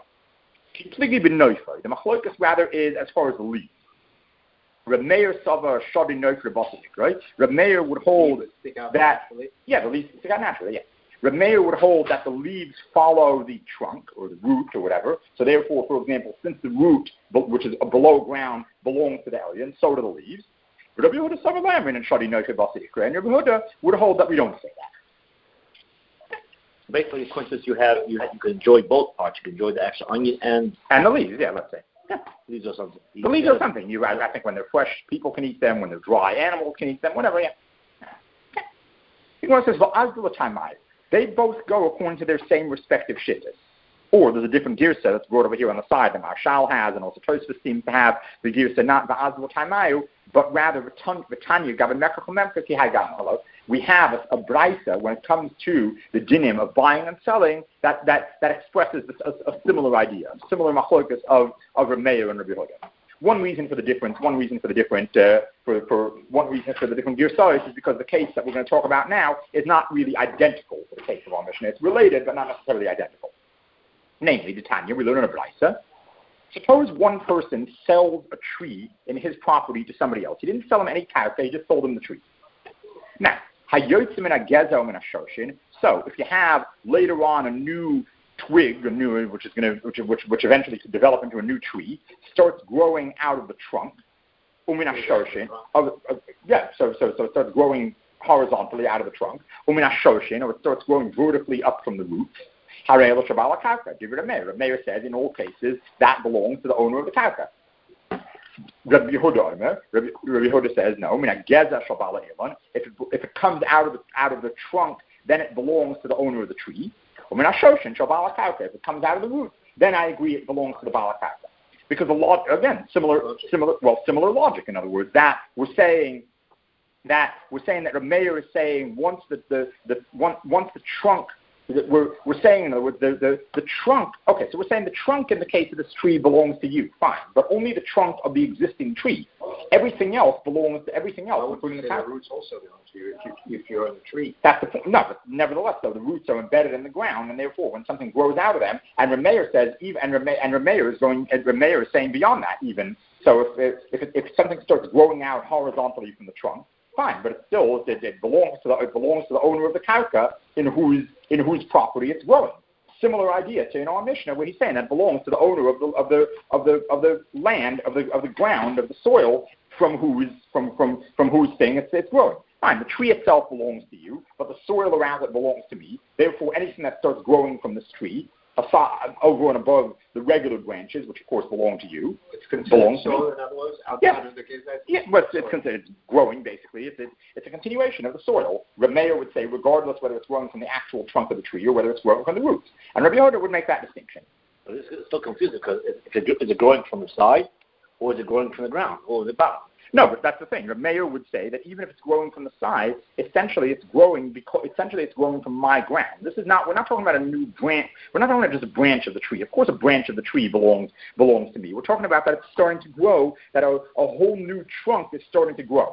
The machlokas rather is as far as the leaves. Reb Meir Sava Shadi Nofer Basik, right? Reb Meir would hold that, yeah, the leaves stick out naturally, yeah. Reb Meir would hold that the leaves follow the trunk or the root or whatever. So therefore, for example, since the root, which is below ground, belongs to the alien, so do the leaves. Rabbi Yehuda Sava Lamrin and Shadi Nofer Basik, and Rabbi Yehuda would hold that we don't say that. Basically, for instance, you have you have, you can enjoy both parts. You can enjoy the actual onion and and the leaves. Yeah, let's say. Yeah. Leaves are something. The leaves are something. You, I, I think when they're fresh, people can eat them. When they're dry, animals can eat them. Whatever. Yeah. He says, "Well, they both go according to their same respective shittas." Or there's a different girsa that's brought over here on the side. The Marshal has, and also Tosfos seems to have the girsa not the Azul Taimayu, but rather Vitanya Gavin Mekach Memphis Hello. We have a, a brisa when it comes to the dinim of buying and selling that that, that expresses a, a, a similar idea, a similar machlokas of of Reb Meir and Rabbi Yehuda. One reason for the difference, one reason for the different uh, for for one reason for the different girsas is because the case that we're going to talk about now is not really identical to the case of our Mishnah. It's related, but not necessarily identical. Namely, the Tanya, we learn in a brisa. Suppose one person sells a tree in his property to somebody else. He didn't sell him any character, he just sold him the tree. Now, so if you have later on a new twig, a new, which is going to, which, which, which eventually could develop into a new tree, starts growing out of the trunk, of, of, yeah, so, so, so it starts growing horizontally out of the trunk, or it starts growing vertically up from the roots. Meir. Meir says in all cases that belongs to the owner of the karka. Rabbi Yehuda, Rabbi Yehuda says no. If it, if it comes out of the out of the trunk, then it belongs to the owner of the tree. If it comes out of the root, then I agree it belongs to the balakaka. Because the law again similar similar well similar logic. In other words, that we're saying that we're saying that Rabbi Meir is saying once the the, the one, once the trunk. We're, we're saying, in other words, the, the, the trunk, okay, so we're saying the trunk in the case of this tree belongs to you, fine, but only the trunk of the existing tree. Everything else belongs to everything else, including the the roots also belong to you if, you if you're in the tree. That's the thing. No, but nevertheless, though, the roots are embedded in the ground, and therefore, when something grows out of them, and Reb Meir says, even, and Reb, and Reb Meir is going, and Reb Meir is saying beyond that, even, so if if, if, it, if something starts growing out horizontally from the trunk, fine, but it still it, it belongs to the it belongs to the owner of the karka in whose in whose property it's growing. Similar idea to in our Mishnah where he's saying that belongs to the owner of the of the of the of the land of the of the ground of the soil from whose from from from whose thing it's it's growing. Fine, the tree itself belongs to you, but the soil around it belongs to me. Therefore, anything that starts growing from this tree, aside, over and above the regular branches, which of course belong to you, it's considered belongs soil, to me. in other words, outside Yeah. of the gazette. Yeah, but it's considered growing, basically. It's, it's, it's a continuation of the soil. Reb Meir would say, regardless whether it's growing from the actual trunk of the tree or whether it's growing from the roots. And Rabbi Yehuda would make that distinction. But it's, it's still confusing because is it, is it growing from the side or is it growing from the ground or the bottom? No, but that's the thing. Reb Meir would say that even if it's growing from the side, essentially it's growing because essentially it's growing from my ground. This is not. We're not talking about a new branch. We're not talking about just a branch of the tree. Of course, a branch of the tree belongs belongs to me. We're talking about that it's starting to grow. That a, a whole new trunk is starting to grow.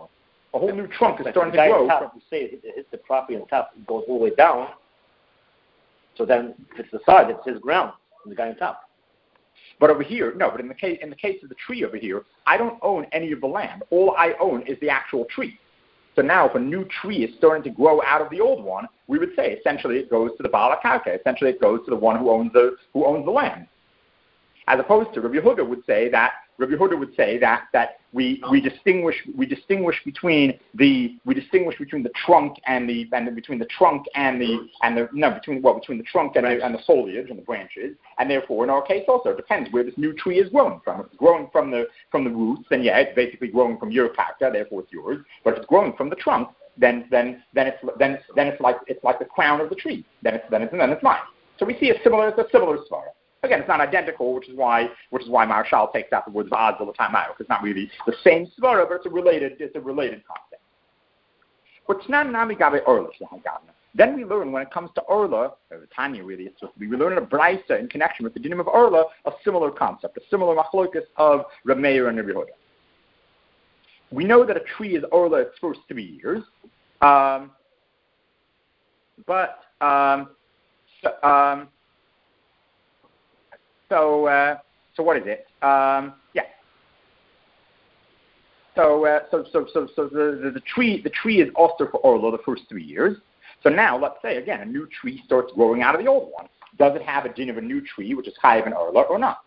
A whole new trunk is Like starting the to guy grow. on top, you say it hits the property on top, it goes all the way down. So then, if it's the side, it's his ground. The guy on top. But over here, no. But in the case in the case of the tree over here, I don't own any of the land. All I own is the actual tree. So now, if a new tree is starting to grow out of the old one, we would say essentially it goes to the Baal HaKarka. Essentially, it goes to the one who owns the who owns the land. As opposed to Rabbi Yehuda would say that Rabbi Yehuda would say that that we, we distinguish we distinguish between the we distinguish between the trunk and the and the, between the trunk and the and the no between well between the trunk and the, and the foliage and the branches, and therefore in our case also it depends where this new tree is growing from. If it's growing from the from the roots, then yeah, it's basically growing from your karka, therefore it's yours. But if it's growing from the trunk, then then then it's then then it's like it's like the crown of the tree. Then it's then it's then it's mine. So we see a similar it's a similar svara. Again, it's not identical, which is why which is why Marshall takes out the words odds all the time out. It's not really the same svara, but it's a related it's a related concept. Then we learn when it comes to Orla, or Tanya really, it's supposed to be, we learn a Braisa in connection with the dinim of Orla, a similar concept, a similar machlokas of Reb Meir and Rabbi Yehuda. We know that a tree is Orla its first three years, um, but um, so, um, So, uh, so what is it? Um, yeah. So, uh, so, so, so, so the, the, the tree, the tree is also for Orla the first three years. So now, let's say again, a new tree starts growing out of the old one. Does it have a din of a new tree, which is chayiv and Orla, or not?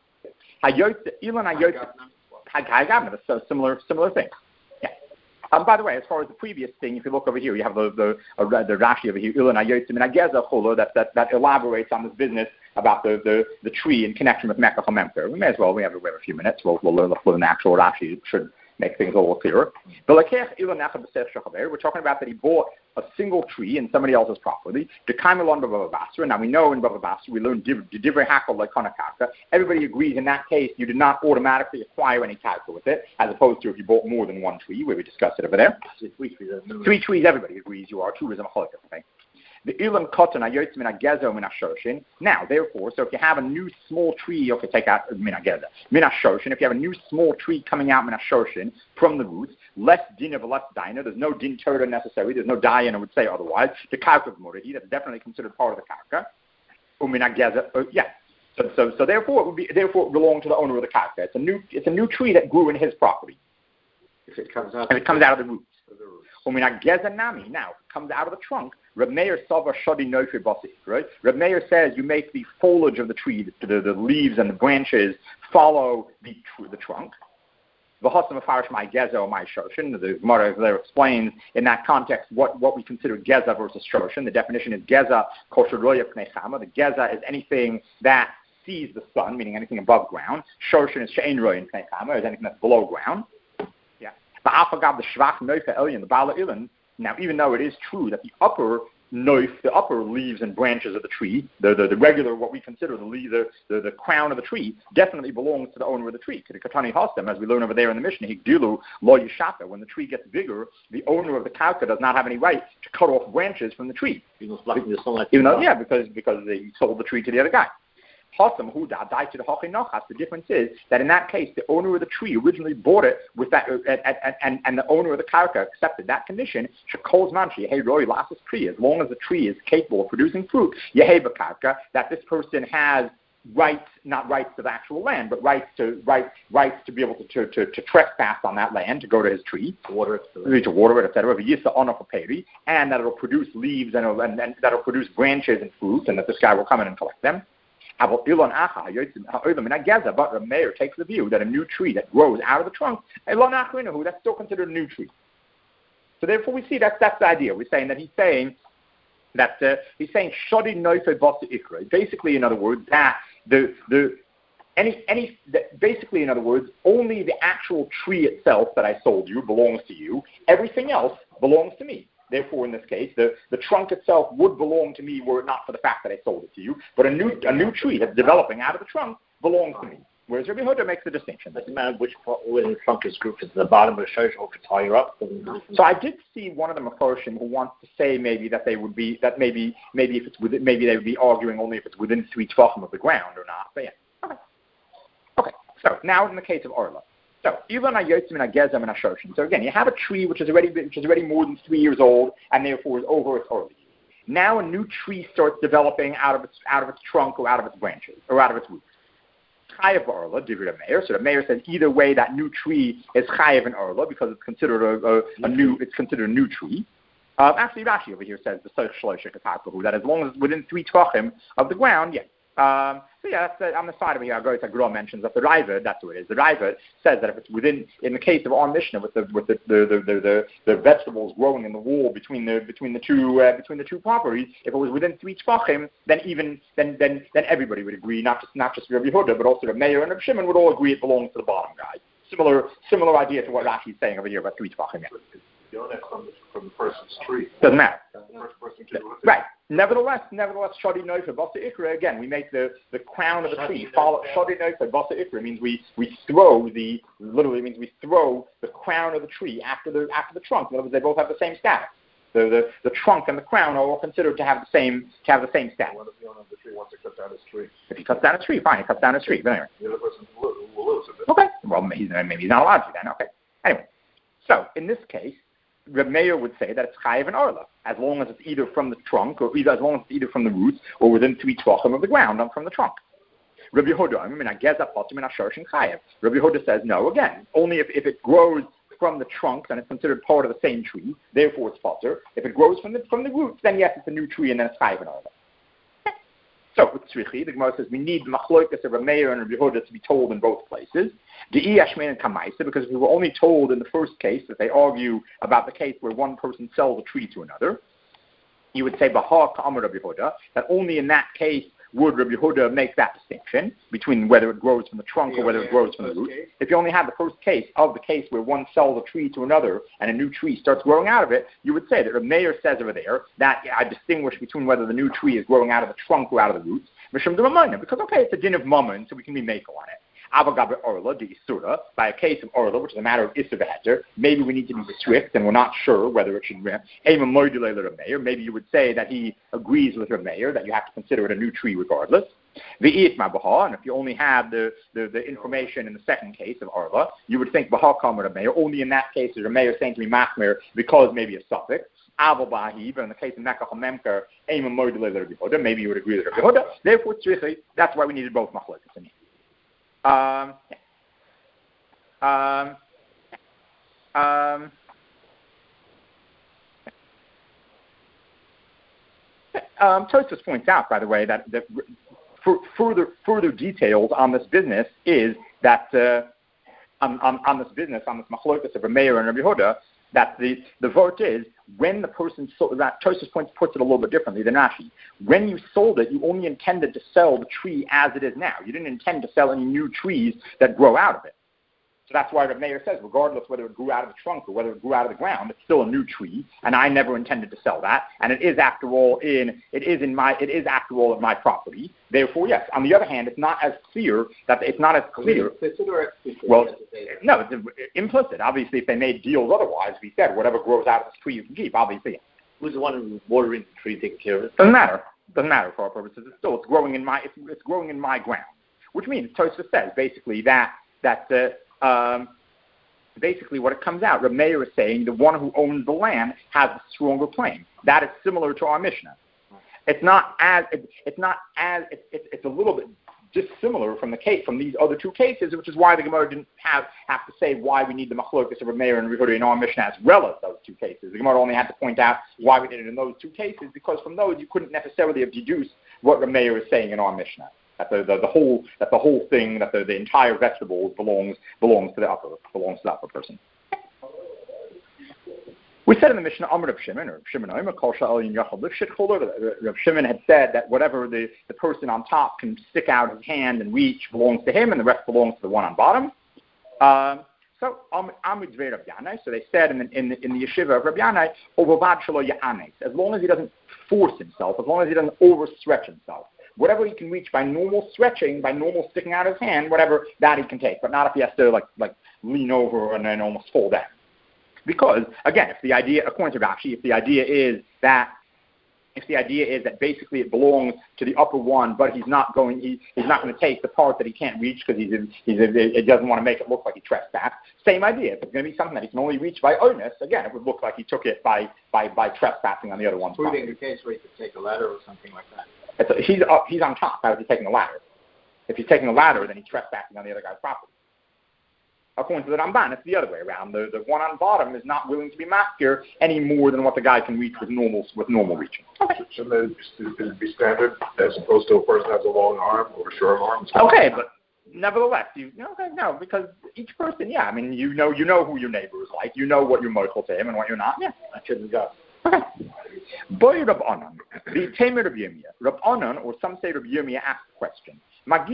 So similar, similar thing. Yeah. Um, by the way, as far as the previous thing, if you look over here, you have the the, uh, the Rashi over here, Ilan Hayotzim and Ageza Cholo, that that that elaborates on this business about the, the, the tree in connection with Mekach HaMemper. We may as well, we have, we have a few minutes, we'll, we'll learn the, the actual Rashi, should make things a little clearer. We're talking about that he bought a single tree in somebody else's property. Now we know in Bava Basra, we learned Divrei Hakol like Konakaka. Everybody agrees in that case you did not automatically acquire any karka with it, as opposed to if you bought more than one tree, where we discussed it over there. Three trees, Three trees everybody agrees you are. Two is a machlokes, I think. The ilam cotton ayotzim min agezo min ashoshin. Now, therefore, so if you have a new small tree, okay, take out min ageza min ashoshin. If you have a new small tree coming out min ashoshin from the roots, less din of less dina. There's no din torah necessary. There's no dayan, I would say otherwise. The karka of muradi, that's definitely considered part of the karka. Umin ageza, uh, yeah. So, so, so therefore, it would be therefore it belong to the owner of the karka. It's a new, it's a new tree that grew in his property. If it comes out, if it comes out of the roots. Umin ageza nami. Now, if it comes out of the trunk. Reb Meir Sava Shadi Nofi Basi, right? Reb Meir says you make the foliage of the tree, the, the, the leaves and the branches follow the the trunk. V'hasam Afarish my Geza my Shoshin. The Gemara there explains in that context what, what we consider Geza versus Shoshin. The definition is Geza kosher roya pnei chama. The Geza is anything that sees the sun, meaning anything above ground. Shoshin is she'ein roya pnei chama, is anything that's below ground. Yeah. V'afagav the shvach nofa elyon the bala ilan. Now, even though it is true that the upper noif, the upper leaves and branches of the tree, the, the, the regular, what we consider the, leaf, the, the the crown of the tree, definitely belongs to the owner of the tree. The Katani Hostem, as we learn over there in the Mishnah, Higdilu lo yishaka. When the tree gets bigger, the owner of the karka does not have any right to cut off branches from the tree. Even though, yeah, because because they sold the tree to the other guy. The difference is that in that case, the owner of the tree originally bought it with that, uh, and, and, and the owner of the karka accepted that condition. As long as the tree is capable of producing fruit, that this person has rights, not rights to the actual land, but rights to rights rights to be able to to, to, to trespass on that land, to go to his tree, to water it, to water it, et cetera. And that it'll produce leaves and, and, and that'll produce branches and fruit, and that this guy will come in and collect them. But Reb Meir takes the view that a new tree that grows out of the trunk, that's still considered a new tree. So therefore, we see that's that's the idea. We're saying that he's saying that uh, he's saying shodi noife basa ikra. Basically, in other words, that the the any any that basically, in other words, only the actual tree itself that I sold you belongs to you. Everything else belongs to me. Therefore, in this case, the, the trunk itself would belong to me were it not for the fact that I sold it to you. But a new a new tree that's developing out of the trunk belongs to me. Whereas Rabbi Yehuda makes the distinction. It doesn't matter which part, where the trunk is grouped. It's at the bottom of the shosh or it's higher up. So I did see one of the Mefarshim who wants to say maybe that they would be that maybe maybe if it's within, maybe they would be arguing only if it's within three tvachim of the ground or not. But yeah. Okay. Okay. So now in the case of Orla. So even So again, you have a tree which is already which is already more than three years old and therefore is over its early. Now a new tree starts developing out of its out of its trunk or out of its branches or out of its roots. Chayav Arla, Divir Meir. So the mayor says either way that new tree is Chayav and Arla because it's considered a, a, a new it's considered a new tree. Uh, actually, Rashi over here says the that as long as it's within three tvachim of the ground, yeah. Um, so yeah, that's uh, on the side of here. Agoritz Agrah mentions that the Raavad, that's what it is. The Raavad says that if it's within, in the case of our Mishnah, with the with the the the, the, the, the vegetables growing in the wall between the between the two uh, between the two properties, if it was within three tvachim, then even then then then everybody would agree, not just not just Rabbi Yehuda, but also the Meir and Rabbi Shimon would all agree it belongs to the bottom guy. Similar similar idea to what Rashi is saying over here about three tvachim. Yeah. You own it from the, from the person's tree. Doesn't matter. The first person can do it. Right. Nevertheless, nevertheless, Shadi Noifa, Basa Ikra, again, we make the, the crown of the tree. Follow Shadi Noifa, Basa Ikra means we, we throw the, literally means we throw the crown of the tree after the after the trunk. In other words, they both have the same status. The, the, the trunk and the crown are all considered to have the same to have the same status. What if the owner of the tree wants to cut down his tree? If he cuts down a tree, fine, he cuts down a tree. But anyway. The other person will, will lose it. Okay. Well, maybe, maybe he's not allowed to then. Okay. Anyway. So, in this case, Reb Meir would say that it's chayiv and arla, as long as it's either from the trunk, or either as long as it's either from the roots, or within three tvachim of the ground, and from the trunk. Rabbi Yehuda, I mean, I guess that potim and ashar and chayiv. Rabbi Yehuda says no. Again, only if, if it grows from the trunk, then it's considered part of the same tree. Therefore, it's potter. If it grows from the from the roots, then yes, it's a new tree, and then it's chayiv and arla. So with Tzrichi, the Gemara says we need machlokas of Rabbi Meir and Rabbi Yehuda to be told in both places. The Ashmein and Kamaisa, because we were only told in the first case that they argue about the case where one person sells a tree to another. You would say Bahar Ka'amar Rabbi Yehuda, that only in that case would Rabbi Yehuda make that distinction between whether it grows from the trunk or whether it grows from the root. If you only had the first case of the case where one sells a tree to another and a new tree starts growing out of it, you would say that Rabbi Meir says over there that I distinguish between whether the new tree is growing out of the trunk or out of the roots. Because, okay, it's a din of mammon, so we can be makel on it. Avagabe Orla, the Isura, by a case of Orla, which is a matter of Isur V'heter, maybe we need to be strict and we're not sure whether it should be. Maybe you would say that he agrees with Rabbi Meir, that you have to consider it a new tree regardless. V'iyit Mabaha, and if you only have the, the, the information in the second case of Orla, you would think Baha Kam Rabbi Meir, only in that case is Rabbi Meir saying to be Machmir because maybe a suffix. But in the case of Mekach Memker, maybe you would agree with Rabbi Yehuda. Therefore, that's why we needed both machlokas. Um, um, um, um, Tosfos points out, by the way, that, that for further further details on this business is that uh, on, on, on this business on this machlokas of Rabbi Meir and Rabbi Yehuda, that the the vote is when the person sold that. Tosfos points puts it a little bit differently than Rashi. When you sold it, you only intended to sell the tree as it is now. You didn't intend to sell any new trees that grow out of it. So that's why the mayor says, regardless whether it grew out of the trunk or whether it grew out of the ground, it's still a new tree, and I never intended to sell that. And it is, after all, in it is in my it is after all of my property. Therefore, yes. On the other hand, it's not as clear that it's not as clear. Well, no, it's implicit. Obviously, if they made deals otherwise, we said whatever grows out of this tree you can keep. Obviously, who's the one who's watering the tree, taking care of it? Doesn't matter. Doesn't matter for our purposes. It's still it's growing in my it's, it's growing in my ground, which means Tosfos says basically that that. Uh, Um, basically, what it comes out, Rabbi Meir is saying the one who owns the land has a stronger claim. That is similar to our Mishnah. It's not as it, it's not as it, it, it's a little bit dissimilar from the case from these other two cases, which is why the Gemara didn't have have to say why we need the machlokas of Rabbi Meir and Rabbi Yehuda in our Mishnah as well as those two cases. The Gemara only had to point out why we did it in those two cases because from those you couldn't necessarily have deduced what Rabbi Meir is saying in our Mishnah. That the, the, the whole that the whole thing that the, the entire vegetable belongs belongs to the upper belongs to the upper person. We said in the Mishnah, Amar Reb Shimon or Shimon Omer, Kol Sha'al Yin Yachal Lifshit Choler. Reb Shimon had said that whatever the, the person on top can stick out his hand and reach belongs to him, and the rest belongs to the one on bottom. Um, so Amid Zvei Reb Yanai. So they said in the, in the, in the yeshiva of Reb Yanai, Ovavad Shelo Ya'anes. As long as he doesn't force himself, as long as he doesn't overstretch himself. Whatever he can reach by normal stretching, by normal sticking out his hand, whatever, that he can take. But not if he has to like like lean over and then almost fall down. Because, again, if the idea, according to Rashi, if the idea is that if the idea is that basically it belongs to the upper one, but he's not going, he, he's not going to take the part that he can't reach because he's, he's, it doesn't want to make it look like he trespassed. Same idea. If it's going to be something that he can only reach by onus, again, it would look like he took it by, by, by trespassing on the other one's property. Including the case where he could take a ladder or something like that. It's a, he's, up, he's on top. How is he taking a ladder? If he's taking a ladder, then he's trespassing on the other guy's property. According to the Ramban, it's the other way around. The, the one on bottom is not willing to be master any more than what the guy can reach with normal with normal reaching. Okay. Shouldn't it be standard as opposed to a person has a long arm or a short arm? Okay, but nevertheless, you okay, no, because each person, yeah, I mean, you know, you know who your neighbor is like. You know what you're mochel to him and what you're not. Yeah, that shouldn't go. Okay. Boy, Rab Onan, the Tamer Rab Yirmiyah. Rab Onan, or some say Rab Yirmiyah, asked the question. What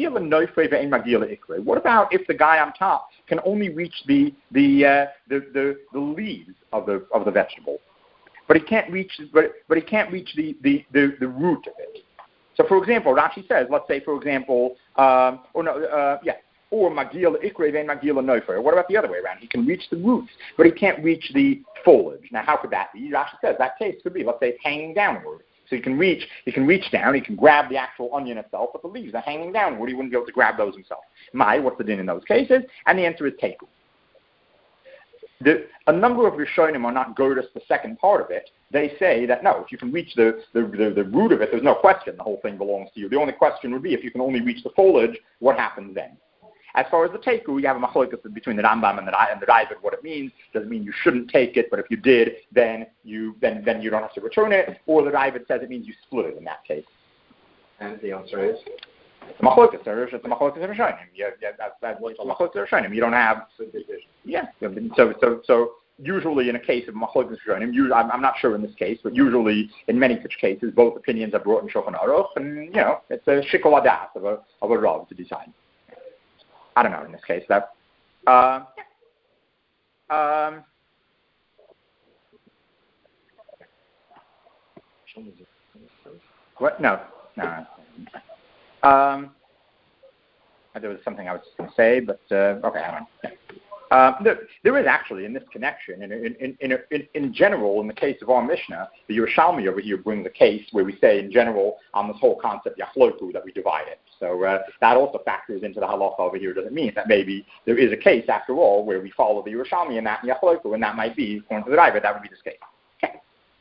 about if the guy on top can only reach the the uh, the, the the leaves of the of the vegetable, but he can't reach but but he can't reach the, the, the, the root of it. So, for example, Rashi says, let's say, for example, um, or no, uh, yeah, or magil ikre vein magil nofer. What about the other way around? He can reach the roots, but he can't reach the foliage. Now, how could that be? Rashi says that case could be, let's say, it's hanging downward. So he can reach, he can reach down, he can grab the actual onion itself, but the leaves are hanging downward. He wouldn't be able to grab those himself. Mai, what's the din in those cases? And the answer is teku. The, a number of Rishonim are not Gerdas, the second part of it. They say that no, if you can reach the, the, the, the root of it, there's no question the whole thing belongs to you. The only question would be if you can only reach the foliage, what happens then? As far as the teku, you have a machlokes between the Rambam and the and the Raavad. What it means doesn't mean you shouldn't take it, but if you did, then you then then you don't have to return it. Or the Raavad says it means you split it in that case. And the answer is it's a machlokes. It's a machlokes of Rishonim. Yeah, yeah, that's that's a machlokes of Rishonim. You don't have yeah. So so so usually in a case of machlokes of Rishonim, I'm, I'm not sure in this case, but usually in many such cases, both opinions are brought in Shulchan Aruch, and you know it's a shikol adas of a of a rav to decide. I don't know in this case. That, uh, um, what? No, no. Um, there was something I was going to say, but uh, okay, I don't know. Yeah. Uh, there, there is actually in this connection, in in, in, in in general, in the case of our Mishnah, the Yerushalmi over here brings a case where we say in general on this whole concept Yachloku that we divide it. So uh, that also factors into the halacha over here. Doesn't mean that maybe there is a case after all where we follow the Yerushalmi and that in Yachloku, and that might be according to the Raavad, that would be this case. Okay.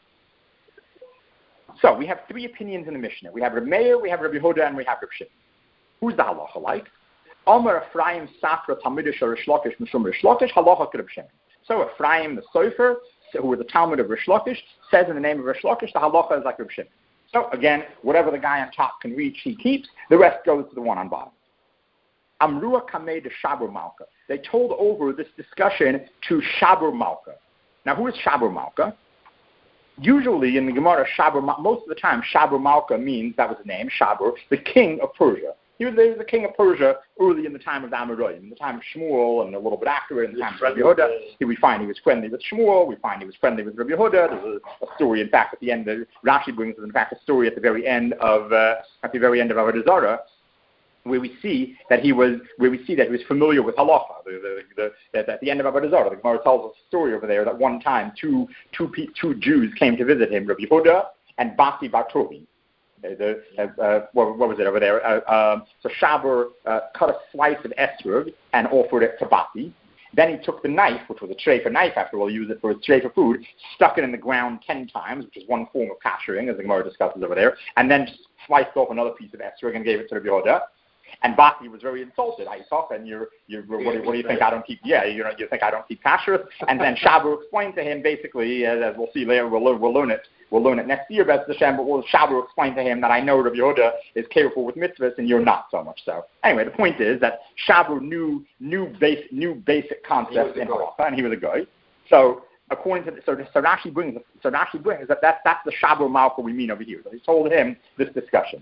So we have three opinions in the Mishnah. We have Reb Meir, we have Reb Yehuda, and we have Reb Shimon. Who's the halacha like? Omer Ephraim Safra Talmidish or Rish Lakish Mishum Rish Lakish halacha Reb Shimon. So Ephraim the Sofer, who was the Talmud of Rish Lakish, says in the name of Rish Lakish the halacha is like Reb Shimon. So again, whatever the guy on top can reach, he keeps. The rest goes to the one on bottom. Amrua Kamei de Shabur Malka. They told over this discussion to Shabur Malka. Now, who is Shabur Malka? Usually in the Gemara, Shabur, most of the time, Shabur Malka means, that was his name, Shabur, the king of Persia. He was, he was the king of Persia early in the time of the Amoraim, in the time of Shmuel, and a little bit after, in the time of Rabbi Yehuda. Here we find he was friendly with Shmuel. We find he was friendly with Rabbi Yehuda. There's a, a story, in fact, at the end. Of, Rashi brings, in fact, a story at the very end of uh, at the very end of Avodah Zarah, where we see that he was where we see that he was familiar with halacha. The, the, the, the, at the end of Avodah Zarah, the Gemara tells us a story over there that one time two two two Jews came to visit him, Rabbi Yehuda and Basi Bar Tovi. The, uh, uh, what, what was it over there? Uh, um, so Shabur uh, cut a slice of esrog and offered it to Basi. Then he took the knife, which was a treifa knife, after all, used it for his treifa food, stuck it in the ground ten times, which is one form of kashering, as the Gemara discusses over there, and then sliced off another piece of esrog and gave it to Rabbi Yehuda. And Basi was very insulted. I talk, and you're, you're, what, do, what do you think I don't keep? Yeah, you know, you think I don't keep kashrus? And then Shabur explained to him, basically, uh, as we'll see later, we'll learn, we'll learn it. We'll learn it next year, B'ez Hashem. But we'll Shabur explained to him that I know Rabbi Yehuda is careful with mitzvahs, and you're not so much so. Anyway, the point is that Shabur knew knew base, knew basic concepts in halacha, and he was a guy. So according to the, so, so Rashi brings so Rashi brings that that's that's the Shabur Malka we mean over here. So he told him this discussion.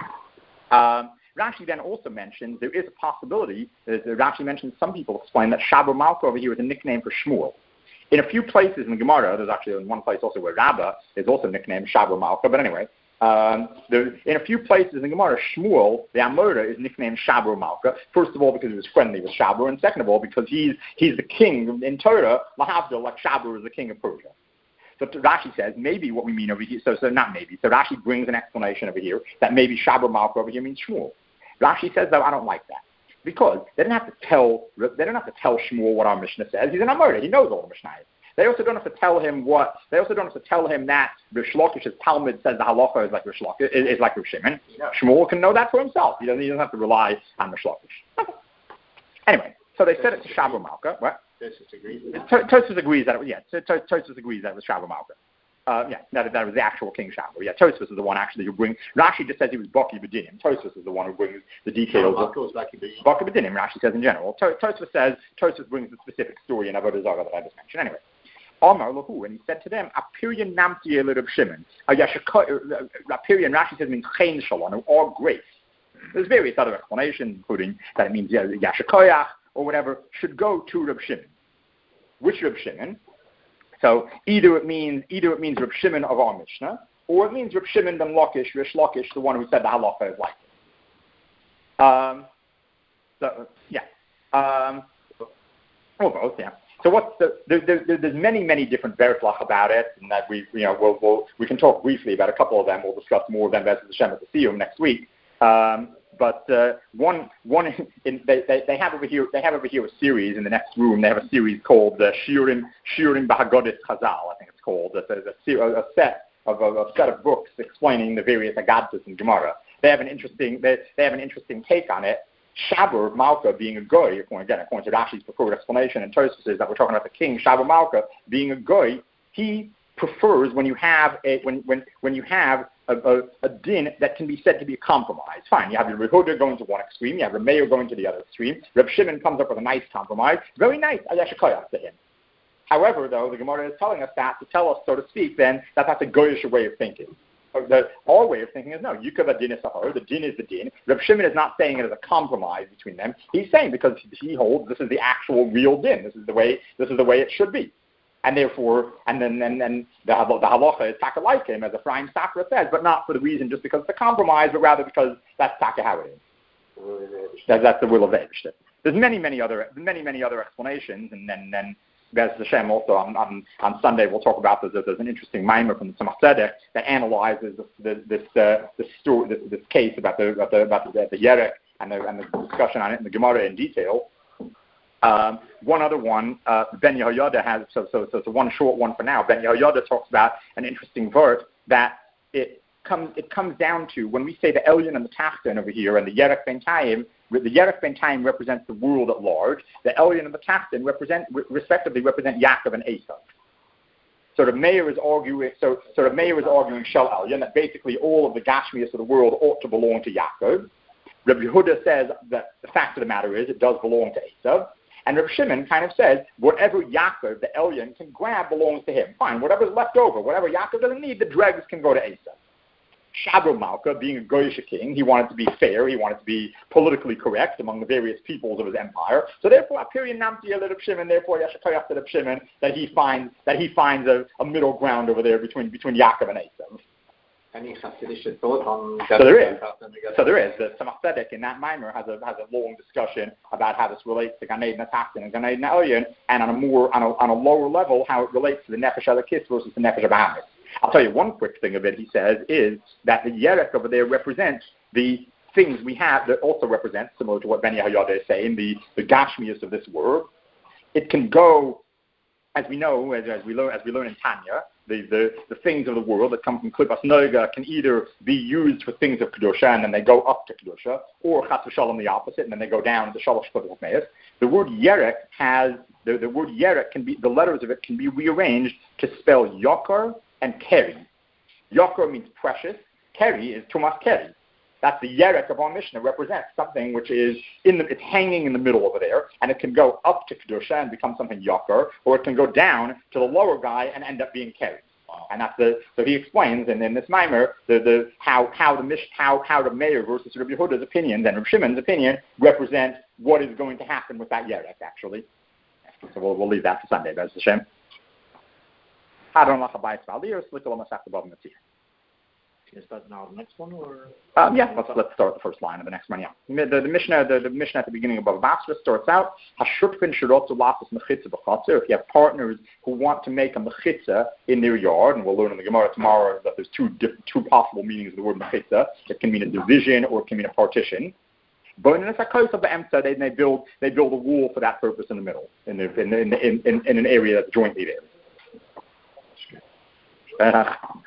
Um, Rashi then also mentions there is a possibility, uh, Rashi mentions some people explain that Shabur Malka over here is a nickname for Shmuel. In a few places in the Gemara, there's actually in one place also where Rabbah is also nicknamed Shabur Malka, but anyway, um, there, in a few places in the Gemara, Shmuel, the Amora, is nicknamed Shabur Malka, first of all because he was friendly with Shabur, and second of all because he's he's the king in Torah, Lahavdil, like Shabur is the king of Persia. so Rashi says maybe what we mean over here. So so not maybe. So Rashi brings an explanation over here that maybe Shabar Malka over here means Shmuel. Rashi says though I don't like that because they don't have to tell they don't have to tell Shmuel what our Mishnah says. He's an Amorah. He knows all the Mishnah. They also don't have to tell him what. They also don't have to tell him that Rish Lakish's Talmud says the halacha is like Rish Lakish, is, is like Rish Shimon. Yeah. Shmuel can know that for himself. He doesn't. He doesn't have to rely on Rish Lakish. Okay. Anyway, so they said it to Shabar Malka. What? Tosfos agrees. Tosfos agrees that it was. Yeah, Tosfos agrees that it was Shabar Malka. Uh, yeah, that, that was the actual King Shabar. Yeah, Tosfos is the one actually who brings. Rashi just says he was Baki B'dinim. Tosfos is the one who brings the details. Malka was Baki B'dinim. Baki B'dinim. Rashi says in general. Tosfos says Tosfos brings the specific story in Avodah Zarah that I just mentioned. Anyway. Amar lahu, and he said to them, Apirian namti Reb Shimon. Apirian, Rashi says, means chen shalom, or grace. There's various other explanations, including that it means Yashikoyach, or whatever, should go to Reb Shimon. Which Reb Shimon? So either it means either it means Reb Shimon of our Mishnah, or it means Reb Shimon ben Lakish, Rish Lakish, the one who said the halacha is like it. Um, so, yeah. Um, or both, yeah. So what's the, there, there, there's many, many different vertlach about it, and that we, you know, we'll, we'll, we can talk briefly about a couple of them. We'll discuss more of them as Hashem at the Siyum next week. Um, but uh, one, one, in, they, they, they have over here, they have over here a series in the next room. They have a series called uh, Shiurim, Shiurim B'Haggadis Chazal. I think it's called. It's a, a, a set of a, a set of books explaining the various Agadas in Gemara. They have an interesting, they, they have an interesting take on it. Shabar Malka being a goy, again, according to Rashi's preferred explanation, and Tosfos is that we're talking about the king, Shabar Malka being a goy, he prefers when you have a when when when you have a, a, a din that can be said to be a compromise. Fine, you have your Rehuda going to one extreme, you have Rameir going to the other extreme. Reb Shimon comes up with a nice compromise, very nice. Ayashikoyach to him. However, though, the Gemara is telling us that to tell us, so to speak, then that that's a goyish way of thinking. The, our way of thinking is no, Yukava din is sahar, the din is the din. Reb Shimon is not saying it as a compromise between them. He's saying because he holds this is the actual real din. This is the way this is the way it should be. And therefore, and then and then the, the halacha is taka like him, as Ephraim Sakra says, but not for the reason just because it's a compromise, but rather because that's taka how it is. That, that's the will of Eibishter. There's many, many other many, many other explanations, and then then Bez Hashem also on, on, on Sunday we'll talk about this. There's an interesting mimer from the Tzemach Tzedek that analyzes this this uh, this, story, this this case about the about the about the, the Yerek and the and the discussion on it in the Gemara in detail. Um, one other one, uh, Ben Yehoyada has so so so it's a one short one for now. Ben Yehoyada talks about an interesting verse that it comes it comes down to when we say the Elyon and the Tachton over here and the Yerek Ben Taim. The Yerech Ben Taim represents the world at large. The Elyon and the Tachton represent, respectively, represent Yaakov and Esav. So the mayor is arguing. So, so the mayor is arguing Shel Elyon that basically all of the Gashmias of the world ought to belong to Yaakov. Reb Yehuda says that the fact of the matter is it does belong to Esav. And Reb Shimon kind of says whatever Yaakov, the Elyon, can grab belongs to him. Fine, whatever's left over, whatever Yaakov doesn't need, the dregs can go to Esav. Shabar Malka, being a Goyish king, he wanted to be fair, he wanted to be politically correct among the various peoples of his empire. So therefore, Apirian Namti Reb Shimon, therefore Yashikoyach Reb Shimon, that he finds that he finds a, a middle ground over there between between Yaakov and Esav. Any Hasidic thought on so there is. So there is. The Tzemach Tzedek in that mimer has a has a long discussion about how this relates to Gan Eden Tachton and Gan Eden Elyon, and on a more on a on a lower level how it relates to the Nefesh Elokis versus the Nefesh Abahamis. I'll tell you one quick thing of it, he says, is that the Yerek over there represents the things we have that also represent, similar to what Ben Yehoyada is saying, the, the Gashmias of this world. It can go, as we know, as, as we learn as we learn in Tanya, the, the, the things of the world that come from Klippas Noga can either be used for things of Kedusha and then they go up to Kedusha, or Chas v'Shalom the opposite, and then they go down to Shalosh Klippas Meis. The word Yerek has, the, the word Yerek can be, the letters of it can be rearranged to spell Yokar and Keri. Yokar means precious. Keri is Tumas Keri. That's the Yerek of our Mishnah, represents something which is in the, it's hanging in the middle over there, and it can go up to Kedusha and become something Yokar, or it can go down to the lower guy and end up being Keri. Wow. And that's the so he explains in, in this mimer the, the how how the Mish how how the mayor versus Rabbi Yehuda's opinions and Rabbi Shimon's opinion represent what is going to happen with that Yerek actually. So we'll we'll leave that for Sunday, Bez Hashem. Can you start now the next one, or? Um, yeah, let's let's start the first line of the next one. Yeah, the, the Mishnah, the, the Mishnah at the beginning of Bava Basra starts out Hashutfin Shirotzu Lafas Mechitza B'Chatzir. If you have partners who want to make a mechitza in their yard, and we'll learn in the Gemara tomorrow that there's two different, two possible meanings of the word mechitza. It can mean a division or it can mean a partition. But in the case of the Emsa, they they build they build a wall for that purpose in the middle, in the, in, in, in, in, in an area that's jointly there.